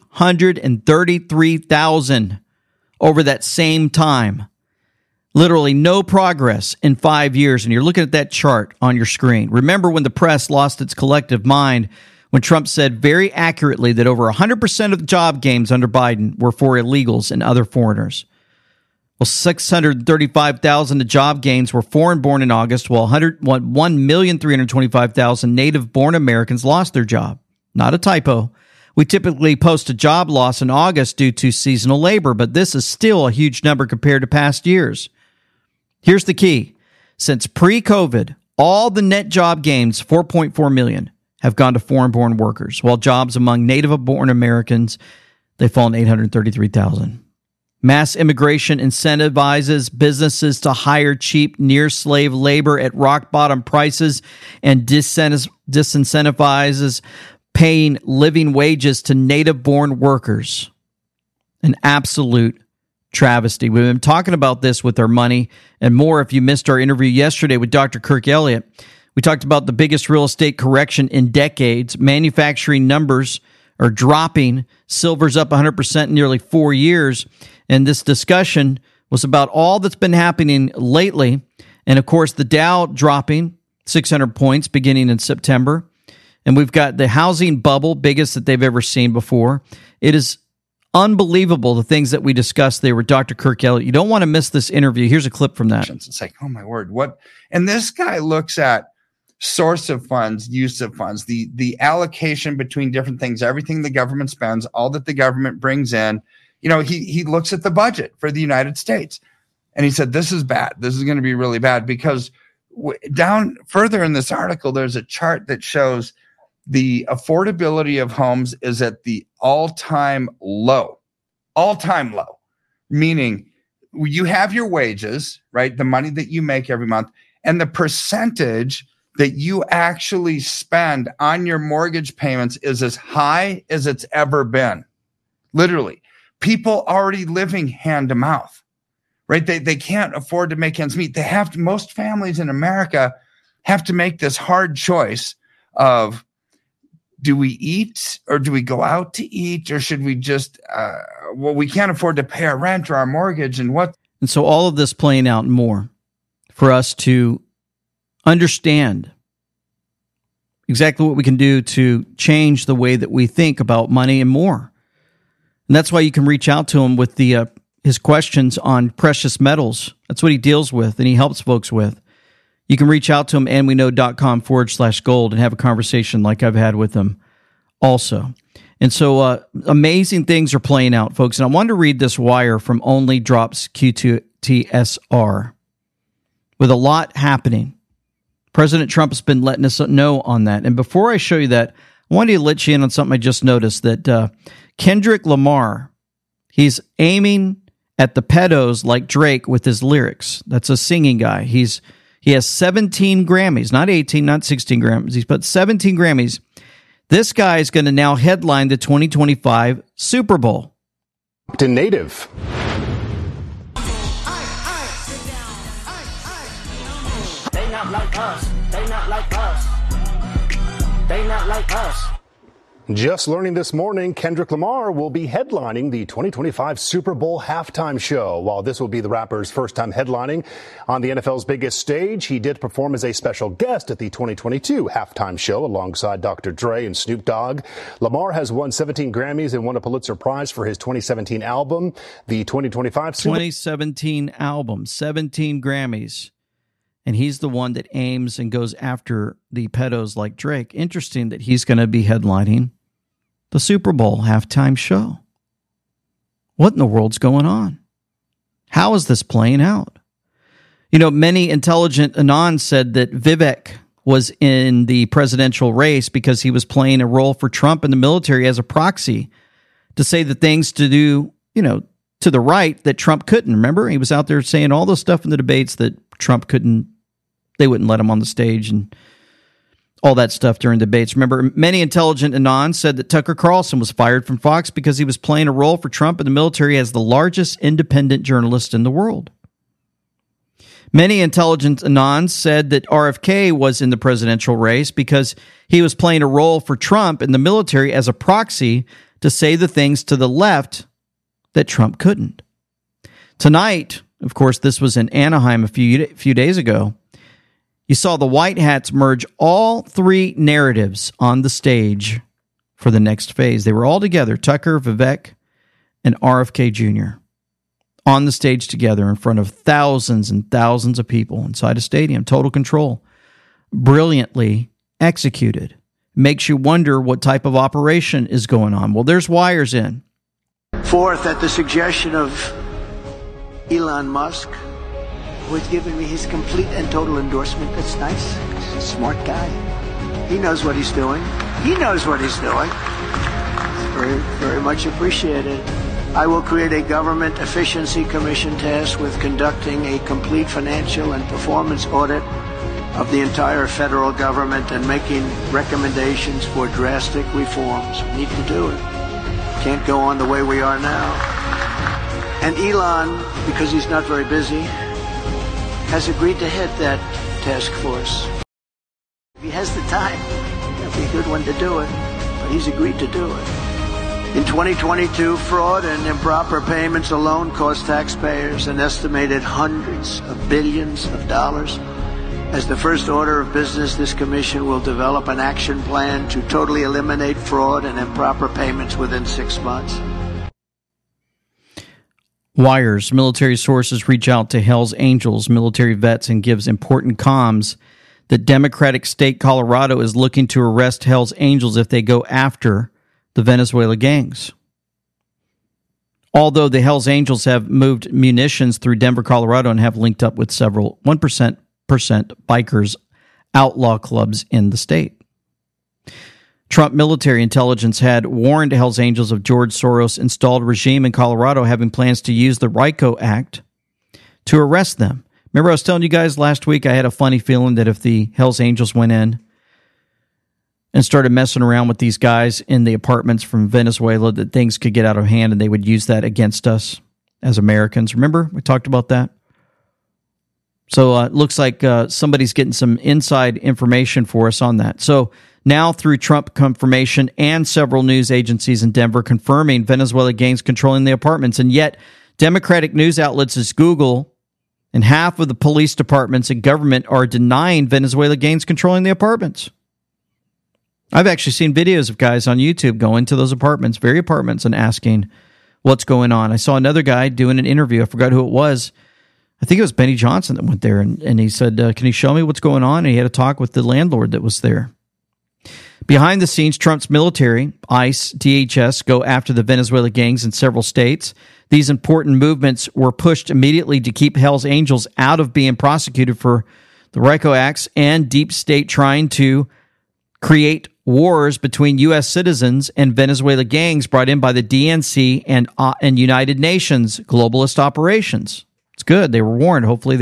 833,000 over that same time. Literally no progress in 5 years. And you're looking at that chart on your screen. Remember when the press lost its collective mind when Trump said very accurately that over 100% of the job gains under Biden were for illegals and other foreigners. Well, 635,000 of job gains were foreign-born in August, while 1,325,000 native-born Americans lost their job. Not a typo. We typically post a job loss in August due to seasonal labor, but this is still a huge number compared to past years. Here's the key. Since pre-COVID, all the net job gains, 4.4 million, have gone to foreign-born workers, while jobs among native-born Americans, they've fallen 833,000. Mass immigration incentivizes businesses to hire cheap, near-slave labor at rock-bottom prices and disincentivizes paying living wages to native-born workers. An absolute travesty. We've been talking about this with our money and more. If you missed our interview yesterday with Dr. Kirk Elliott, we talked about the biggest real estate correction in decades. Manufacturing numbers are dropping. Silver's up 100% in nearly 4 years. And this discussion was about all that's been happening lately. And of course, the Dow dropping 600 points beginning in September. And we've got the housing bubble, biggest that they've ever seen before. It is unbelievable, the things that we discussed there with Dr. Kirk Elliott. You don't want to miss this interview. Here's a clip from that. It's like, oh my word, what? And this guy looks at source of funds, use of funds, the allocation between different things, everything the government spends, all that the government brings in. You know, he looks at the budget for the United States and he said, this is bad. This is going to be really bad because down further in this article, there's a chart that shows the affordability of homes is at the all-time low, meaning you have your wages, right? The money that you make every month and the percentage that you actually spend on your mortgage payments is as high as it's ever been. Literally, people already living hand to mouth, right? They can't afford to make ends meet. They have to, most families in America have to make this hard choice of, do we eat or do we go out to eat or should we just, we can't afford to pay our rent or our mortgage and what? And so all of this playing out and more for us to understand exactly what we can do to change the way that we think about money and more. And that's why you can reach out to him with the his questions on precious metals. That's what he deals with and he helps folks with. You can reach out to him, andweknow.com/gold, and have a conversation like I've had with him also. And so amazing things are playing out, folks. And I wanted to read this wire from Only Drops QTSR. With a lot happening, President Trump has been letting us know on that. And before I show you that, I wanted to let you in on something I just noticed, that Kendrick Lamar, he's aiming at the pedos like Drake with his lyrics. That's a singing guy. He has 17 Grammys, not 18, not 16 Grammys. He's put 17 Grammys. This guy is going to now headline the 2025 Super Bowl. To Native. They not like us. They not like us. They not like us. Just learning this morning, Kendrick Lamar will be headlining the 2025 Super Bowl halftime show. While this will be the rapper's first time headlining on the NFL's biggest stage, he did perform as a special guest at the 2022 halftime show alongside Dr. Dre and Snoop Dogg. Lamar has won 17 Grammys and won a Pulitzer Prize for his 2017 album. The 2017 album, 17 Grammys. And he's the one that aims and goes after the pedos like Drake. Interesting that he's going to be headlining the Super Bowl halftime show. What in the world's going on? How is this playing out? You know, many intelligent Anons said that Vivek was in the presidential race because he was playing a role for Trump in the military as a proxy to say the things to do, you know, to the right that Trump couldn't. Remember, he was out there saying all the stuff in the debates that Trump couldn't. They wouldn't let him on the stage and all that stuff during debates. Remember, many intelligent Anons said that Tucker Carlson was fired from Fox because he was playing a role for Trump in the military as the largest independent journalist in the world. Many intelligent Anons said that RFK was in the presidential race because he was playing a role for Trump in the military as a proxy to say the things to the left that Trump couldn't. Tonight, of course, this was in Anaheim a few days ago. You saw the White Hats merge all three narratives on the stage for the next phase. They were all together, Tucker, Vivek, and RFK Jr., on the stage together in front of thousands and thousands of people inside a stadium. Total control. Brilliantly executed. Makes you wonder what type of operation is going on. Well, there's wires in. Fourth, at the suggestion of Elon Musk, who has given me his complete and total endorsement. That's nice. He's a smart guy. He knows what he's doing. He knows what he's doing. Very, very much appreciated. I will create a government efficiency commission tasked with conducting a complete financial and performance audit of the entire federal government and making recommendations for drastic reforms. We need to do it. Can't go on the way we are now. And Elon, because he's not very busy, has agreed to head that task force. If he has the time, that'd be a good one to do it, but he's agreed to do it. In 2022, fraud and improper payments alone cost taxpayers an estimated hundreds of billions of dollars. As the first order of business, this commission will develop an action plan to totally eliminate fraud and improper payments within 6 months. Wires. Military sources reach out to Hell's Angels, military vets, and gives important comms that Democratic state Colorado is looking to arrest Hell's Angels if they go after the Venezuela gangs. Although the Hell's Angels have moved munitions through Denver, Colorado, and have linked up with several 1% bikers outlaw clubs in the state. Trump military intelligence had warned Hell's Angels of George Soros-installed regime in Colorado having plans to use the RICO Act to arrest them. Remember I was telling you guys last week I had a funny feeling that if the Hell's Angels went in and started messing around with these guys in the apartments from Venezuela, that things could get out of hand and they would use that against us as Americans. Remember? We talked about that. So it looks like somebody's getting some inside information for us on that. So now through Trump confirmation and several news agencies in Denver confirming Venezuela gangs controlling the apartments, and yet Democratic news outlets as Google and half of the police departments and government are denying Venezuela gangs controlling the apartments. I've actually seen videos of guys on YouTube going to those apartments, very apartments, and asking what's going on. I saw another guy doing an interview. I forgot who it was. I think it was Benny Johnson that went there, and he said, can you show me what's going on? And he had a talk with the landlord that was there. Behind the scenes, Trump's military, ICE, DHS, go after the Venezuela gangs in several states. These important movements were pushed immediately to keep Hell's Angels out of being prosecuted for the RICO Acts and deep state trying to create wars between U.S. citizens and Venezuela gangs brought in by the DNC and United Nations globalist operations. It's good. They were warned. Hopefully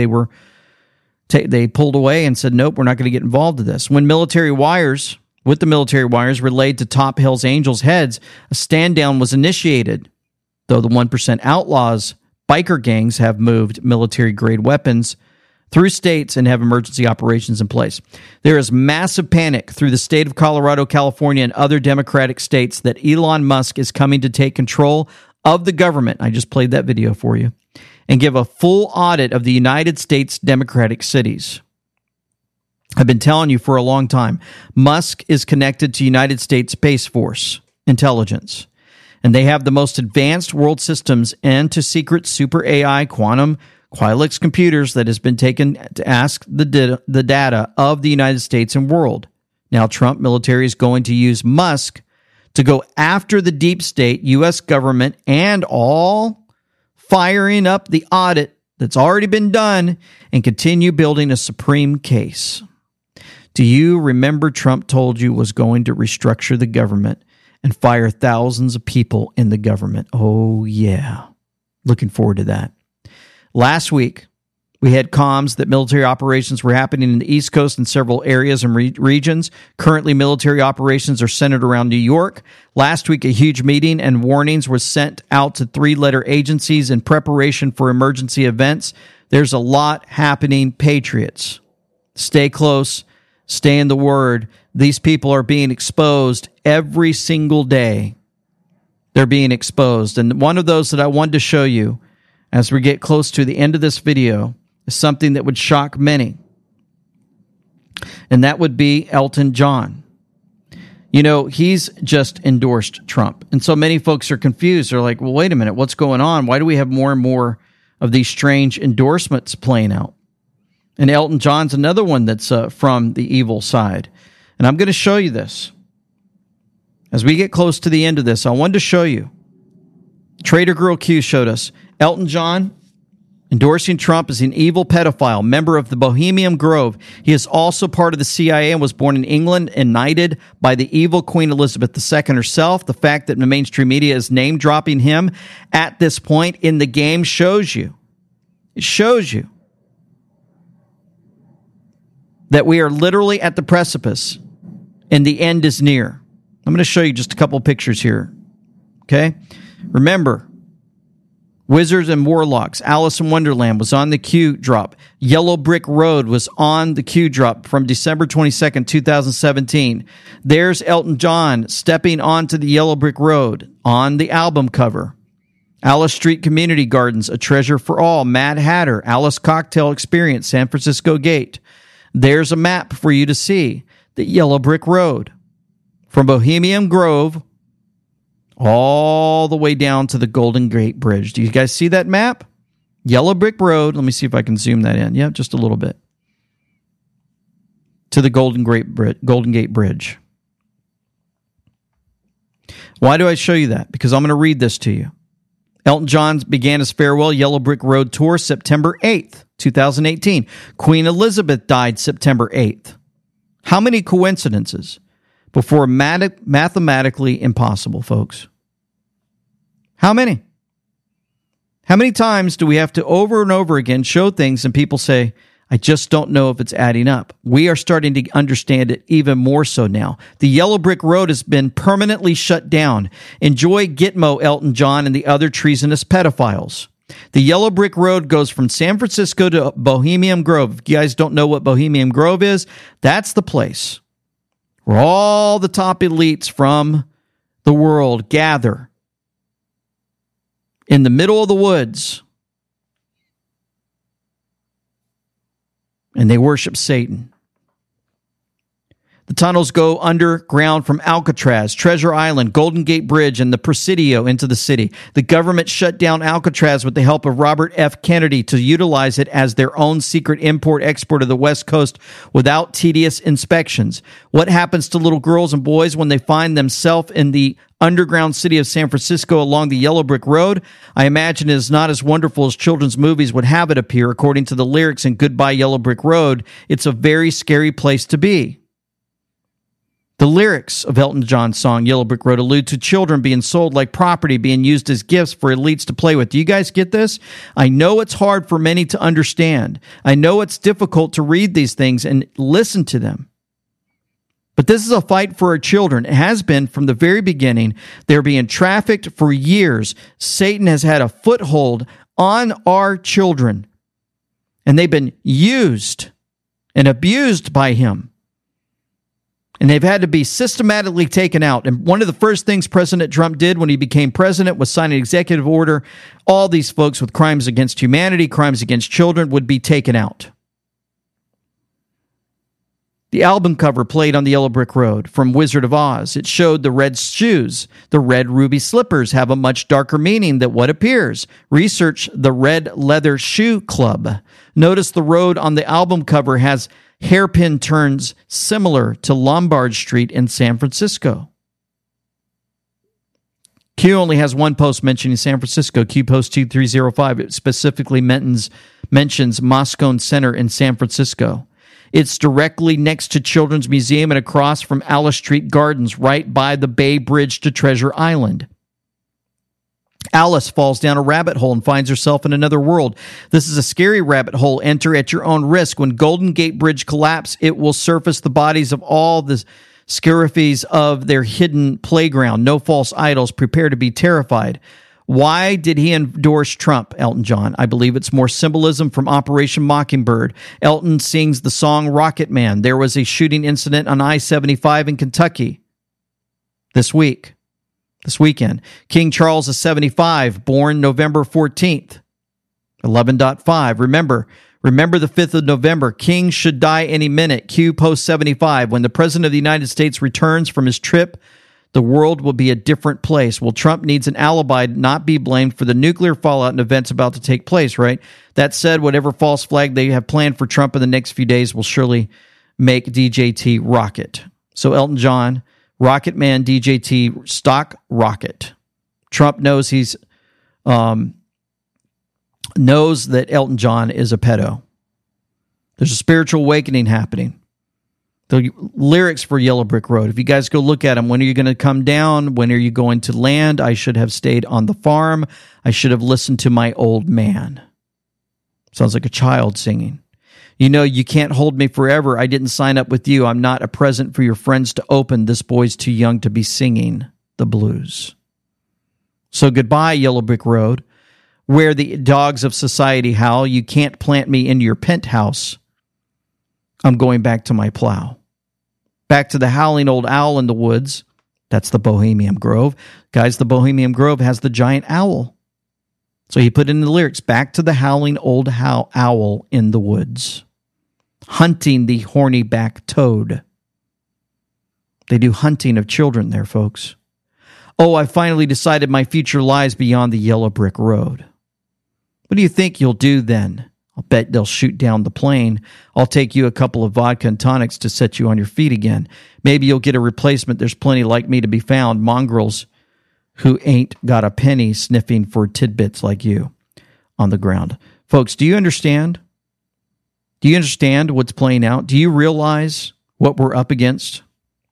they pulled away and said, nope, we're not going to get involved in this. When military wires relayed to top Hell's Angels heads, a stand down was initiated. Though the 1% outlaws, biker gangs have moved military-grade weapons through states and have emergency operations in place. There is massive panic through the state of Colorado, California, and other Democratic states that Elon Musk is coming to take control of the government. I just played that video for you. And give a full audit of the United States Democratic cities. I've been telling you for a long time, Musk is connected to United States Space Force intelligence. And they have the most advanced world systems and to secret super AI quantum Quilix computers that has been taken to ask the data of the United States and world. Now, Trump military is going to use Musk to go after the deep state, U.S. government, and all firing up the audit that's already been done and continue building a supreme case. Do you remember Trump told you was going to restructure the government and fire thousands of people in the government? Oh, yeah. Looking forward to that. Last week, we had comms that military operations were happening in the East Coast in several areas and regions. Currently, military operations are centered around New York. Last week, a huge meeting and warnings were sent out to 3-letter agencies in preparation for emergency events. There's a lot happening, patriots. Stay close. Stay in the word. These people are being exposed every single day. They're being exposed. And one of those that I wanted to show you as we get close to the end of this video is something that would shock many. And that would be Elton John. You know, he's just endorsed Trump. And so many folks are confused. They're like, well, wait a minute, what's going on? Why do we have more and more of these strange endorsements playing out? And Elton John's another one that's from the evil side. And I'm going to show you this. As we get close to the end of this, I wanted to show you. Trader Girl Q showed us Elton John endorsing Trump as an evil pedophile, member of the Bohemian Grove. He is also part of the CIA and was born in England and knighted by the evil Queen Elizabeth II herself. The fact that the mainstream media is name-dropping him at this point in the game shows you. It shows you that we are literally at the precipice and the end is near. I'm going to show you just a couple pictures here. Okay? Remember, Wizards and Warlocks, Alice in Wonderland was on the Q drop. Yellow Brick Road was on the Q drop from December 22nd, 2017. There's Elton John stepping onto the Yellow Brick Road on the album cover. Alice Street Community Gardens, A Treasure for All, Mad Hatter, Alice Cocktail Experience, San Francisco Gate. There's a map for you to see. The Yellow Brick Road. From Bohemian Grove all the way down to the Golden Gate Bridge. Do you guys see that map? Yellow Brick Road. Let me see if I can zoom that in. Yeah, just a little bit. To the Golden Gate Bridge. Why do I show you that? Because I'm going to read this to you. Elton John began his farewell Yellow Brick Road tour September 8th, 2018. Queen Elizabeth died September 8th. How many coincidences? Before mathematically impossible, folks. How many? How many times do we have to over and over again show things and people say, I just don't know if it's adding up? We are starting to understand it even more so now. The Yellow Brick Road has been permanently shut down. Enjoy Gitmo, Elton John, and the other treasonous pedophiles. The Yellow Brick Road goes from San Francisco to Bohemian Grove. If you guys don't know what Bohemian Grove is, that's the place where all the top elites from the world gather in the middle of the woods and they worship Satan. The tunnels go underground from Alcatraz, Treasure Island, Golden Gate Bridge, and the Presidio into the city. The government shut down Alcatraz with the help of Robert F. Kennedy to utilize it as their own secret import-export of the West Coast without tedious inspections. What happens to little girls and boys when they find themselves in the underground city of San Francisco along the Yellow Brick Road? I imagine it is not as wonderful as children's movies would have it appear. According to the lyrics in Goodbye Yellow Brick Road, it's a very scary place to be. The lyrics of Elton John's song Yellow Brick Road allude to children being sold like property, being used as gifts for elites to play with. Do you guys get this? I know it's hard for many to understand. I know it's difficult to read these things and listen to them. But this is a fight for our children. It has been from the very beginning. They're being trafficked for years. Satan has had a foothold on our children, and they've been used and abused by him. And they've had to be systematically taken out. And one of the first things President Trump did when he became president was sign an executive order. All these folks with crimes against humanity, crimes against children would be taken out. The album cover played on the Yellow Brick Road from Wizard of Oz. It showed the red shoes. The red ruby slippers have a much darker meaning than what appears. Research the Red Leather Shoe Club. Notice the road on the album cover has hairpin turns similar to Lombard Street in San Francisco. Q only has one post mentioning San Francisco, Q Post 2305. It specifically mentions Moscone Center in San Francisco. It's directly next to Children's Museum and across from Alice Street Gardens, right by the Bay Bridge to Treasure Island. Alice falls down a rabbit hole and finds herself in another world. This is a scary rabbit hole. Enter at your own risk. When Golden Gate Bridge collapses, it will surface the bodies of all the scarifies of their hidden playground. No false idols. Prepare to be terrified. Why did he endorse Trump, Elton John? I believe it's more symbolism from Operation Mockingbird. Elton sings the song Rocket Man. There was a shooting incident on I-75 in Kentucky this weekend. King Charles is 75, born November 14th, 11.5. Remember the 5th of November. King should die any minute. Q Post 75. When the President of the United States returns from his trip, the world will be a different place. Well, Trump needs an alibi to not be blamed for the nuclear fallout and events about to take place, right? That said, whatever false flag they have planned for Trump in the next few days will surely make DJT rocket. So Elton John Rocket Man, DJT, stock rocket. Trump knows knows that Elton John is a pedo. There's a spiritual awakening happening. The lyrics for Yellow Brick Road, if you guys go look at them, when are you going to come down? When are you going to land? I should have stayed on the farm. I should have listened to my old man. Sounds like a child singing. You know, you can't hold me forever. I didn't sign up with you. I'm not a present for your friends to open. This boy's too young to be singing the blues. So goodbye, Yellow Brick Road, where the dogs of society howl. You can't plant me into your penthouse. I'm going back to my plow. Back to the howling old owl in the woods. That's the Bohemian Grove. Guys, the Bohemian Grove has the giant owl. So he put in the lyrics, back to the howling old owl in the woods, hunting the horny back toad. They do hunting of children there, folks. Oh, I finally decided my future lies beyond the Yellow Brick Road. What do you think you'll do then? I'll bet they'll shoot down the plane. I'll take you a couple of vodka and tonics to set you on your feet again. Maybe you'll get a replacement. There's plenty like me to be found. Mongrels who ain't got a penny sniffing for tidbits like you on the ground. Folks, do you understand? Do you understand what's playing out? Do you realize what we're up against?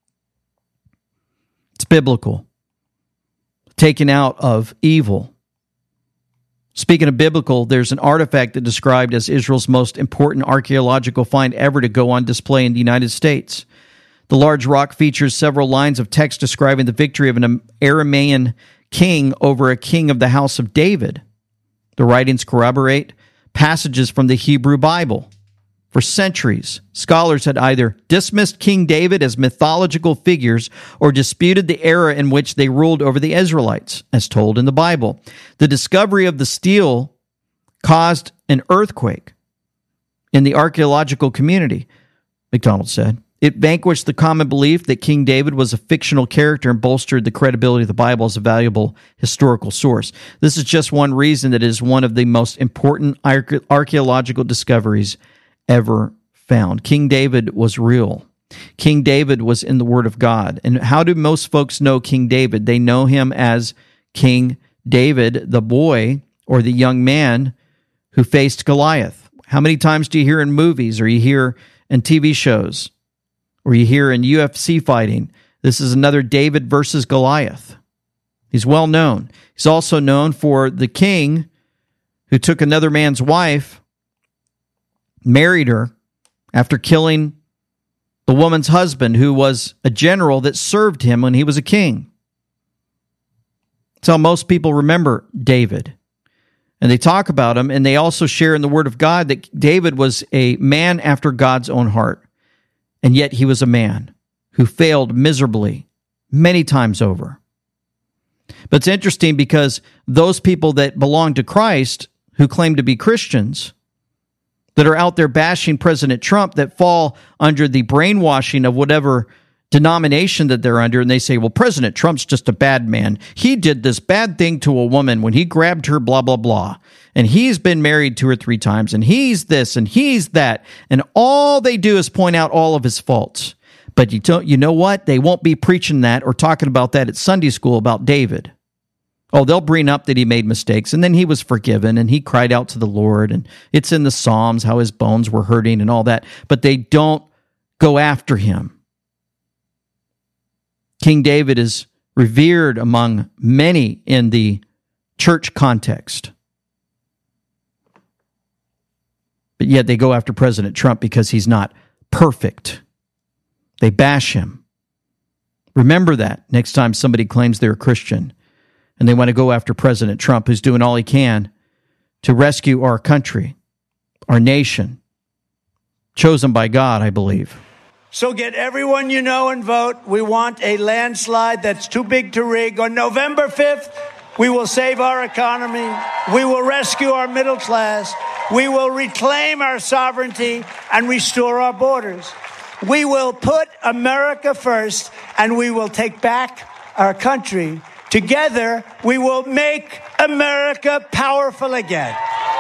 It's biblical. Taken out of evil. Speaking of biblical, there's an artifact that described as Israel's most important archaeological find ever to go on display in the United States. The large rock features several lines of text describing the victory of an Aramean king over a king of the house of David. The writings corroborate passages from the Hebrew Bible. For centuries, scholars had either dismissed King David as mythological figures or disputed the era in which they ruled over the Israelites, as told in the Bible. The discovery of the stele caused an earthquake in the archaeological community, McDonald said. It vanquished the common belief that King David was a fictional character and bolstered the credibility of the Bible as a valuable historical source. This is just one reason that it is one of the most important archaeological discoveries ever found. King David was real. King David was in the Word of God. And how do most folks know King David? They know him as King David, the boy or the young man who faced Goliath. How many times do you hear in movies or you hear in TV shows or you hear in UFC fighting, this is another David versus Goliath? He's well known. He's also known for the king who took another man's wife, married her after killing the woman's husband, who was a general that served him when he was a king. That's how most people remember David. And they talk about him, and they also share in the Word of God that David was a man after God's own heart. And yet he was a man who failed miserably many times over. But it's interesting because those people that belong to Christ, who claim to be Christians, that are out there bashing President Trump, that fall under the brainwashing of whatever denomination that they're under, and they say, well, President Trump's just a bad man. He did this bad thing to a woman when he grabbed her, blah, blah, blah. And he's been married 2 or 3 times, and he's this, and he's that. And all they do is point out all of his faults. But you know what? They won't be preaching that or talking about that at Sunday school about David. Oh, they'll bring up that he made mistakes, and then he was forgiven, and he cried out to the Lord, and it's in the Psalms how his bones were hurting and all that, but they don't go after him. King David is revered among many in the church context. But yet they go after President Trump because he's not perfect. They bash him. Remember that next time somebody claims they're a Christian and they want to go after President Trump, who's doing all he can to rescue our country, our nation, chosen by God, I believe. So get everyone you know and vote. We want a landslide that's too big to rig. On November 5th, we will save our economy. We will rescue our middle class. We will reclaim our sovereignty and restore our borders. We will put America first, and we will take back our country. Together, we will make America powerful again.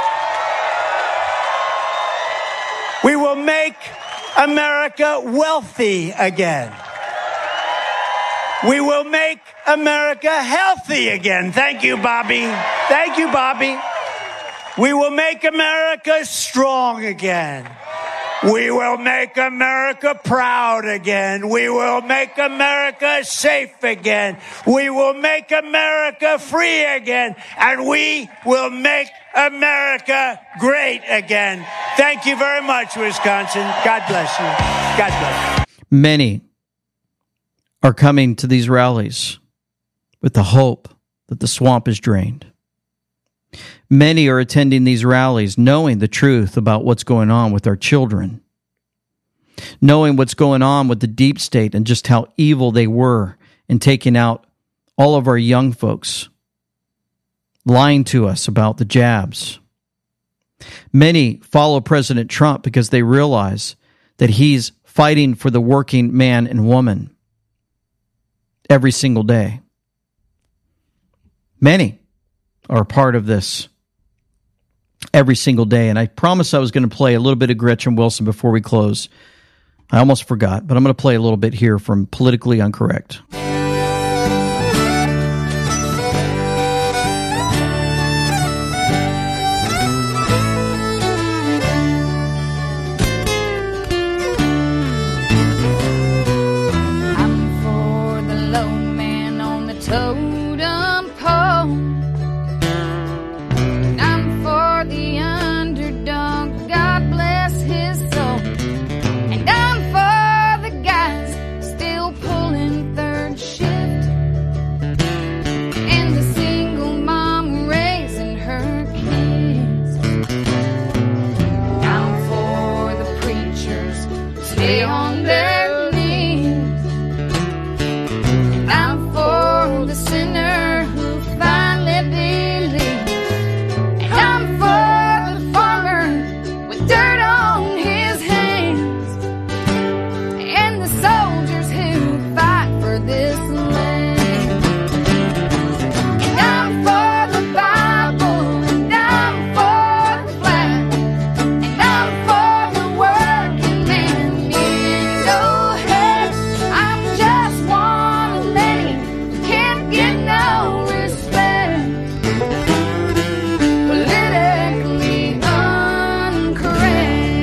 We will make America wealthy again. We will make America healthy again. Thank you, Bobby. Thank you, Bobby. We will make America strong again. We will make America proud again. We will make America safe again. We will make America free again. And we will make America great again. Thank you very much, Wisconsin. God bless you. God bless you. Many are coming to these rallies with the hope that the swamp is drained. Many are attending these rallies knowing the truth about what's going on with our children, knowing what's going on with the deep state and just how evil they were in taking out all of our young folks, lying to us about the jabs. Many follow President Trump because they realize that he's fighting for the working man and woman every single day. Many are part of this every single day. And I promised I was going to play a little bit of Gretchen Wilson before we close. I almost forgot, but I'm going to play a little bit here from Politically Uncorrect. I'm for the low man on the totem pole. I'm for the underdog, God bless his soul. And I'm for the guys still pulling third shift. And the single mom raising her kids. I'm for the preachers who stay on their knees. I'm for the sinner who finally believes. And I'm for the farmer with dirt on his hands. And the soldiers who fight for this land. And I'm for the Bible, and I'm for the flag, and I'm for the working man in no head. I'm just one of many who can't get no respect. Politically incorrect.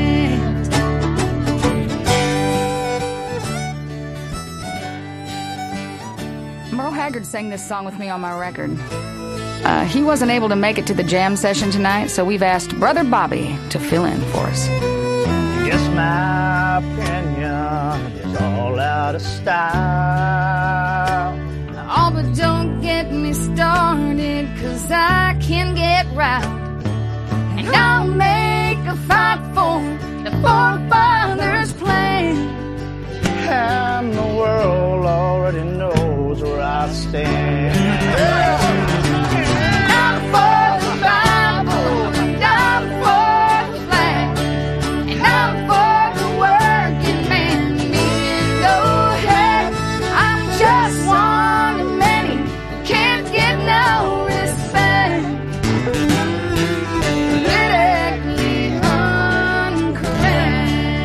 Merle Haggard sang this song with me on my record. He wasn't able to make it to the jam session tonight, so we've asked Brother Bobby to fill in for us. Yes, my opinion is all out of style. Oh, but don't get me started, 'cause I can get riled. And I'll make a fight for the forefathers' plan. And the world already knows where I stand. I'm for the Bible, and I'm for the flag, and I'm for the working man in no head. I'm just one of many who can't get no respect. Politically incorrect.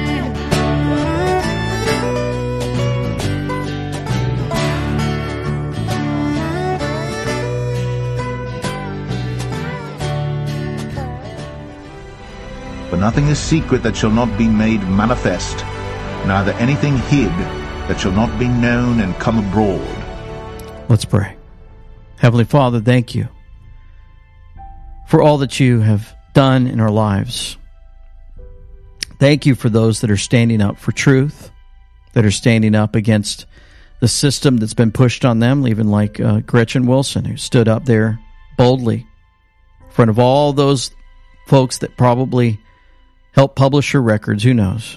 For nothing is secret that shall not be made manifest, neither anything hid that shall not be known and come abroad. Let's pray. Heavenly Father, thank you for all that you have done in our lives. Thank you for those that are standing up for truth, that are standing up against the system that's been pushed on them, even like Gretchen Wilson, who stood up there boldly in front of all those folks that probably helped publish her records. Who knows?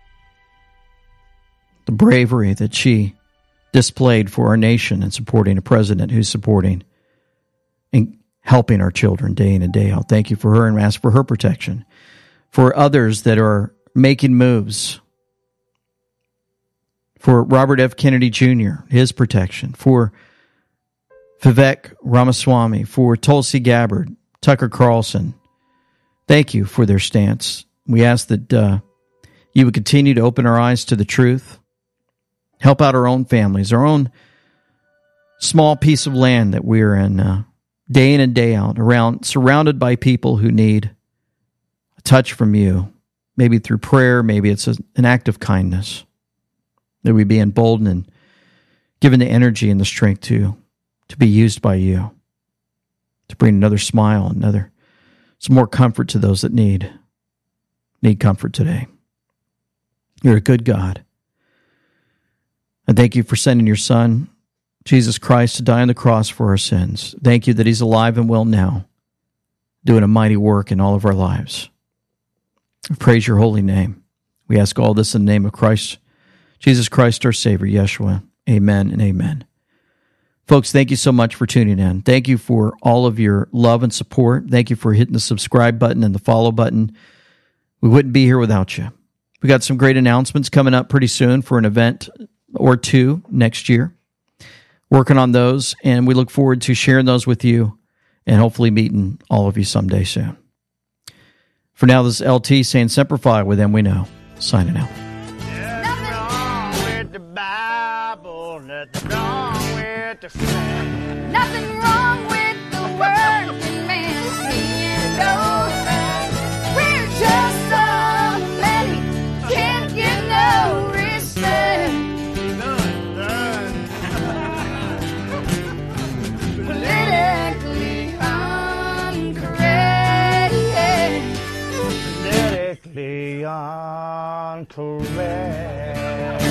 The bravery that she displayed for our nation and supporting a president who's supporting and helping our children day in and day out. Thank you for her, and ask for her protection. For others that are making moves, for Robert F. Kennedy Jr., his protection, for Vivek Ramaswamy, for Tulsi Gabbard, Tucker Carlson, thank you for their stance. We ask that you would continue to open our eyes to the truth, help out our own families, our own small piece of land that we're in, day in and day out, surrounded by people who need a touch from you, maybe through prayer, maybe it's an act of kindness, that we be emboldened and given the energy and the strength to be used by you, to bring another smile, some more comfort to those that need comfort today. You're a good God. And thank you for sending your Son, Jesus Christ, to die on the cross for our sins. Thank you that he's alive and well now, doing a mighty work in all of our lives. We praise your holy name. We ask all this in the name of Christ, Jesus Christ, our Savior, Yeshua. Amen and amen. Folks, thank you so much for tuning in. Thank you for all of your love and support. Thank you for hitting the subscribe button and the follow button. We wouldn't be here without you. We got some great announcements coming up pretty soon for an event or two next year. Working on those, and we look forward to sharing those with you and hopefully meeting all of you someday soon. For now, this is LT saying Semper Fi with them we know. Signing out. Nothing wrong with the Bible, nothing wrong with the flag. Nothing wrong with the working man's hero. We're just so many, can't get no respect. Politically incorrect. Politically incorrect.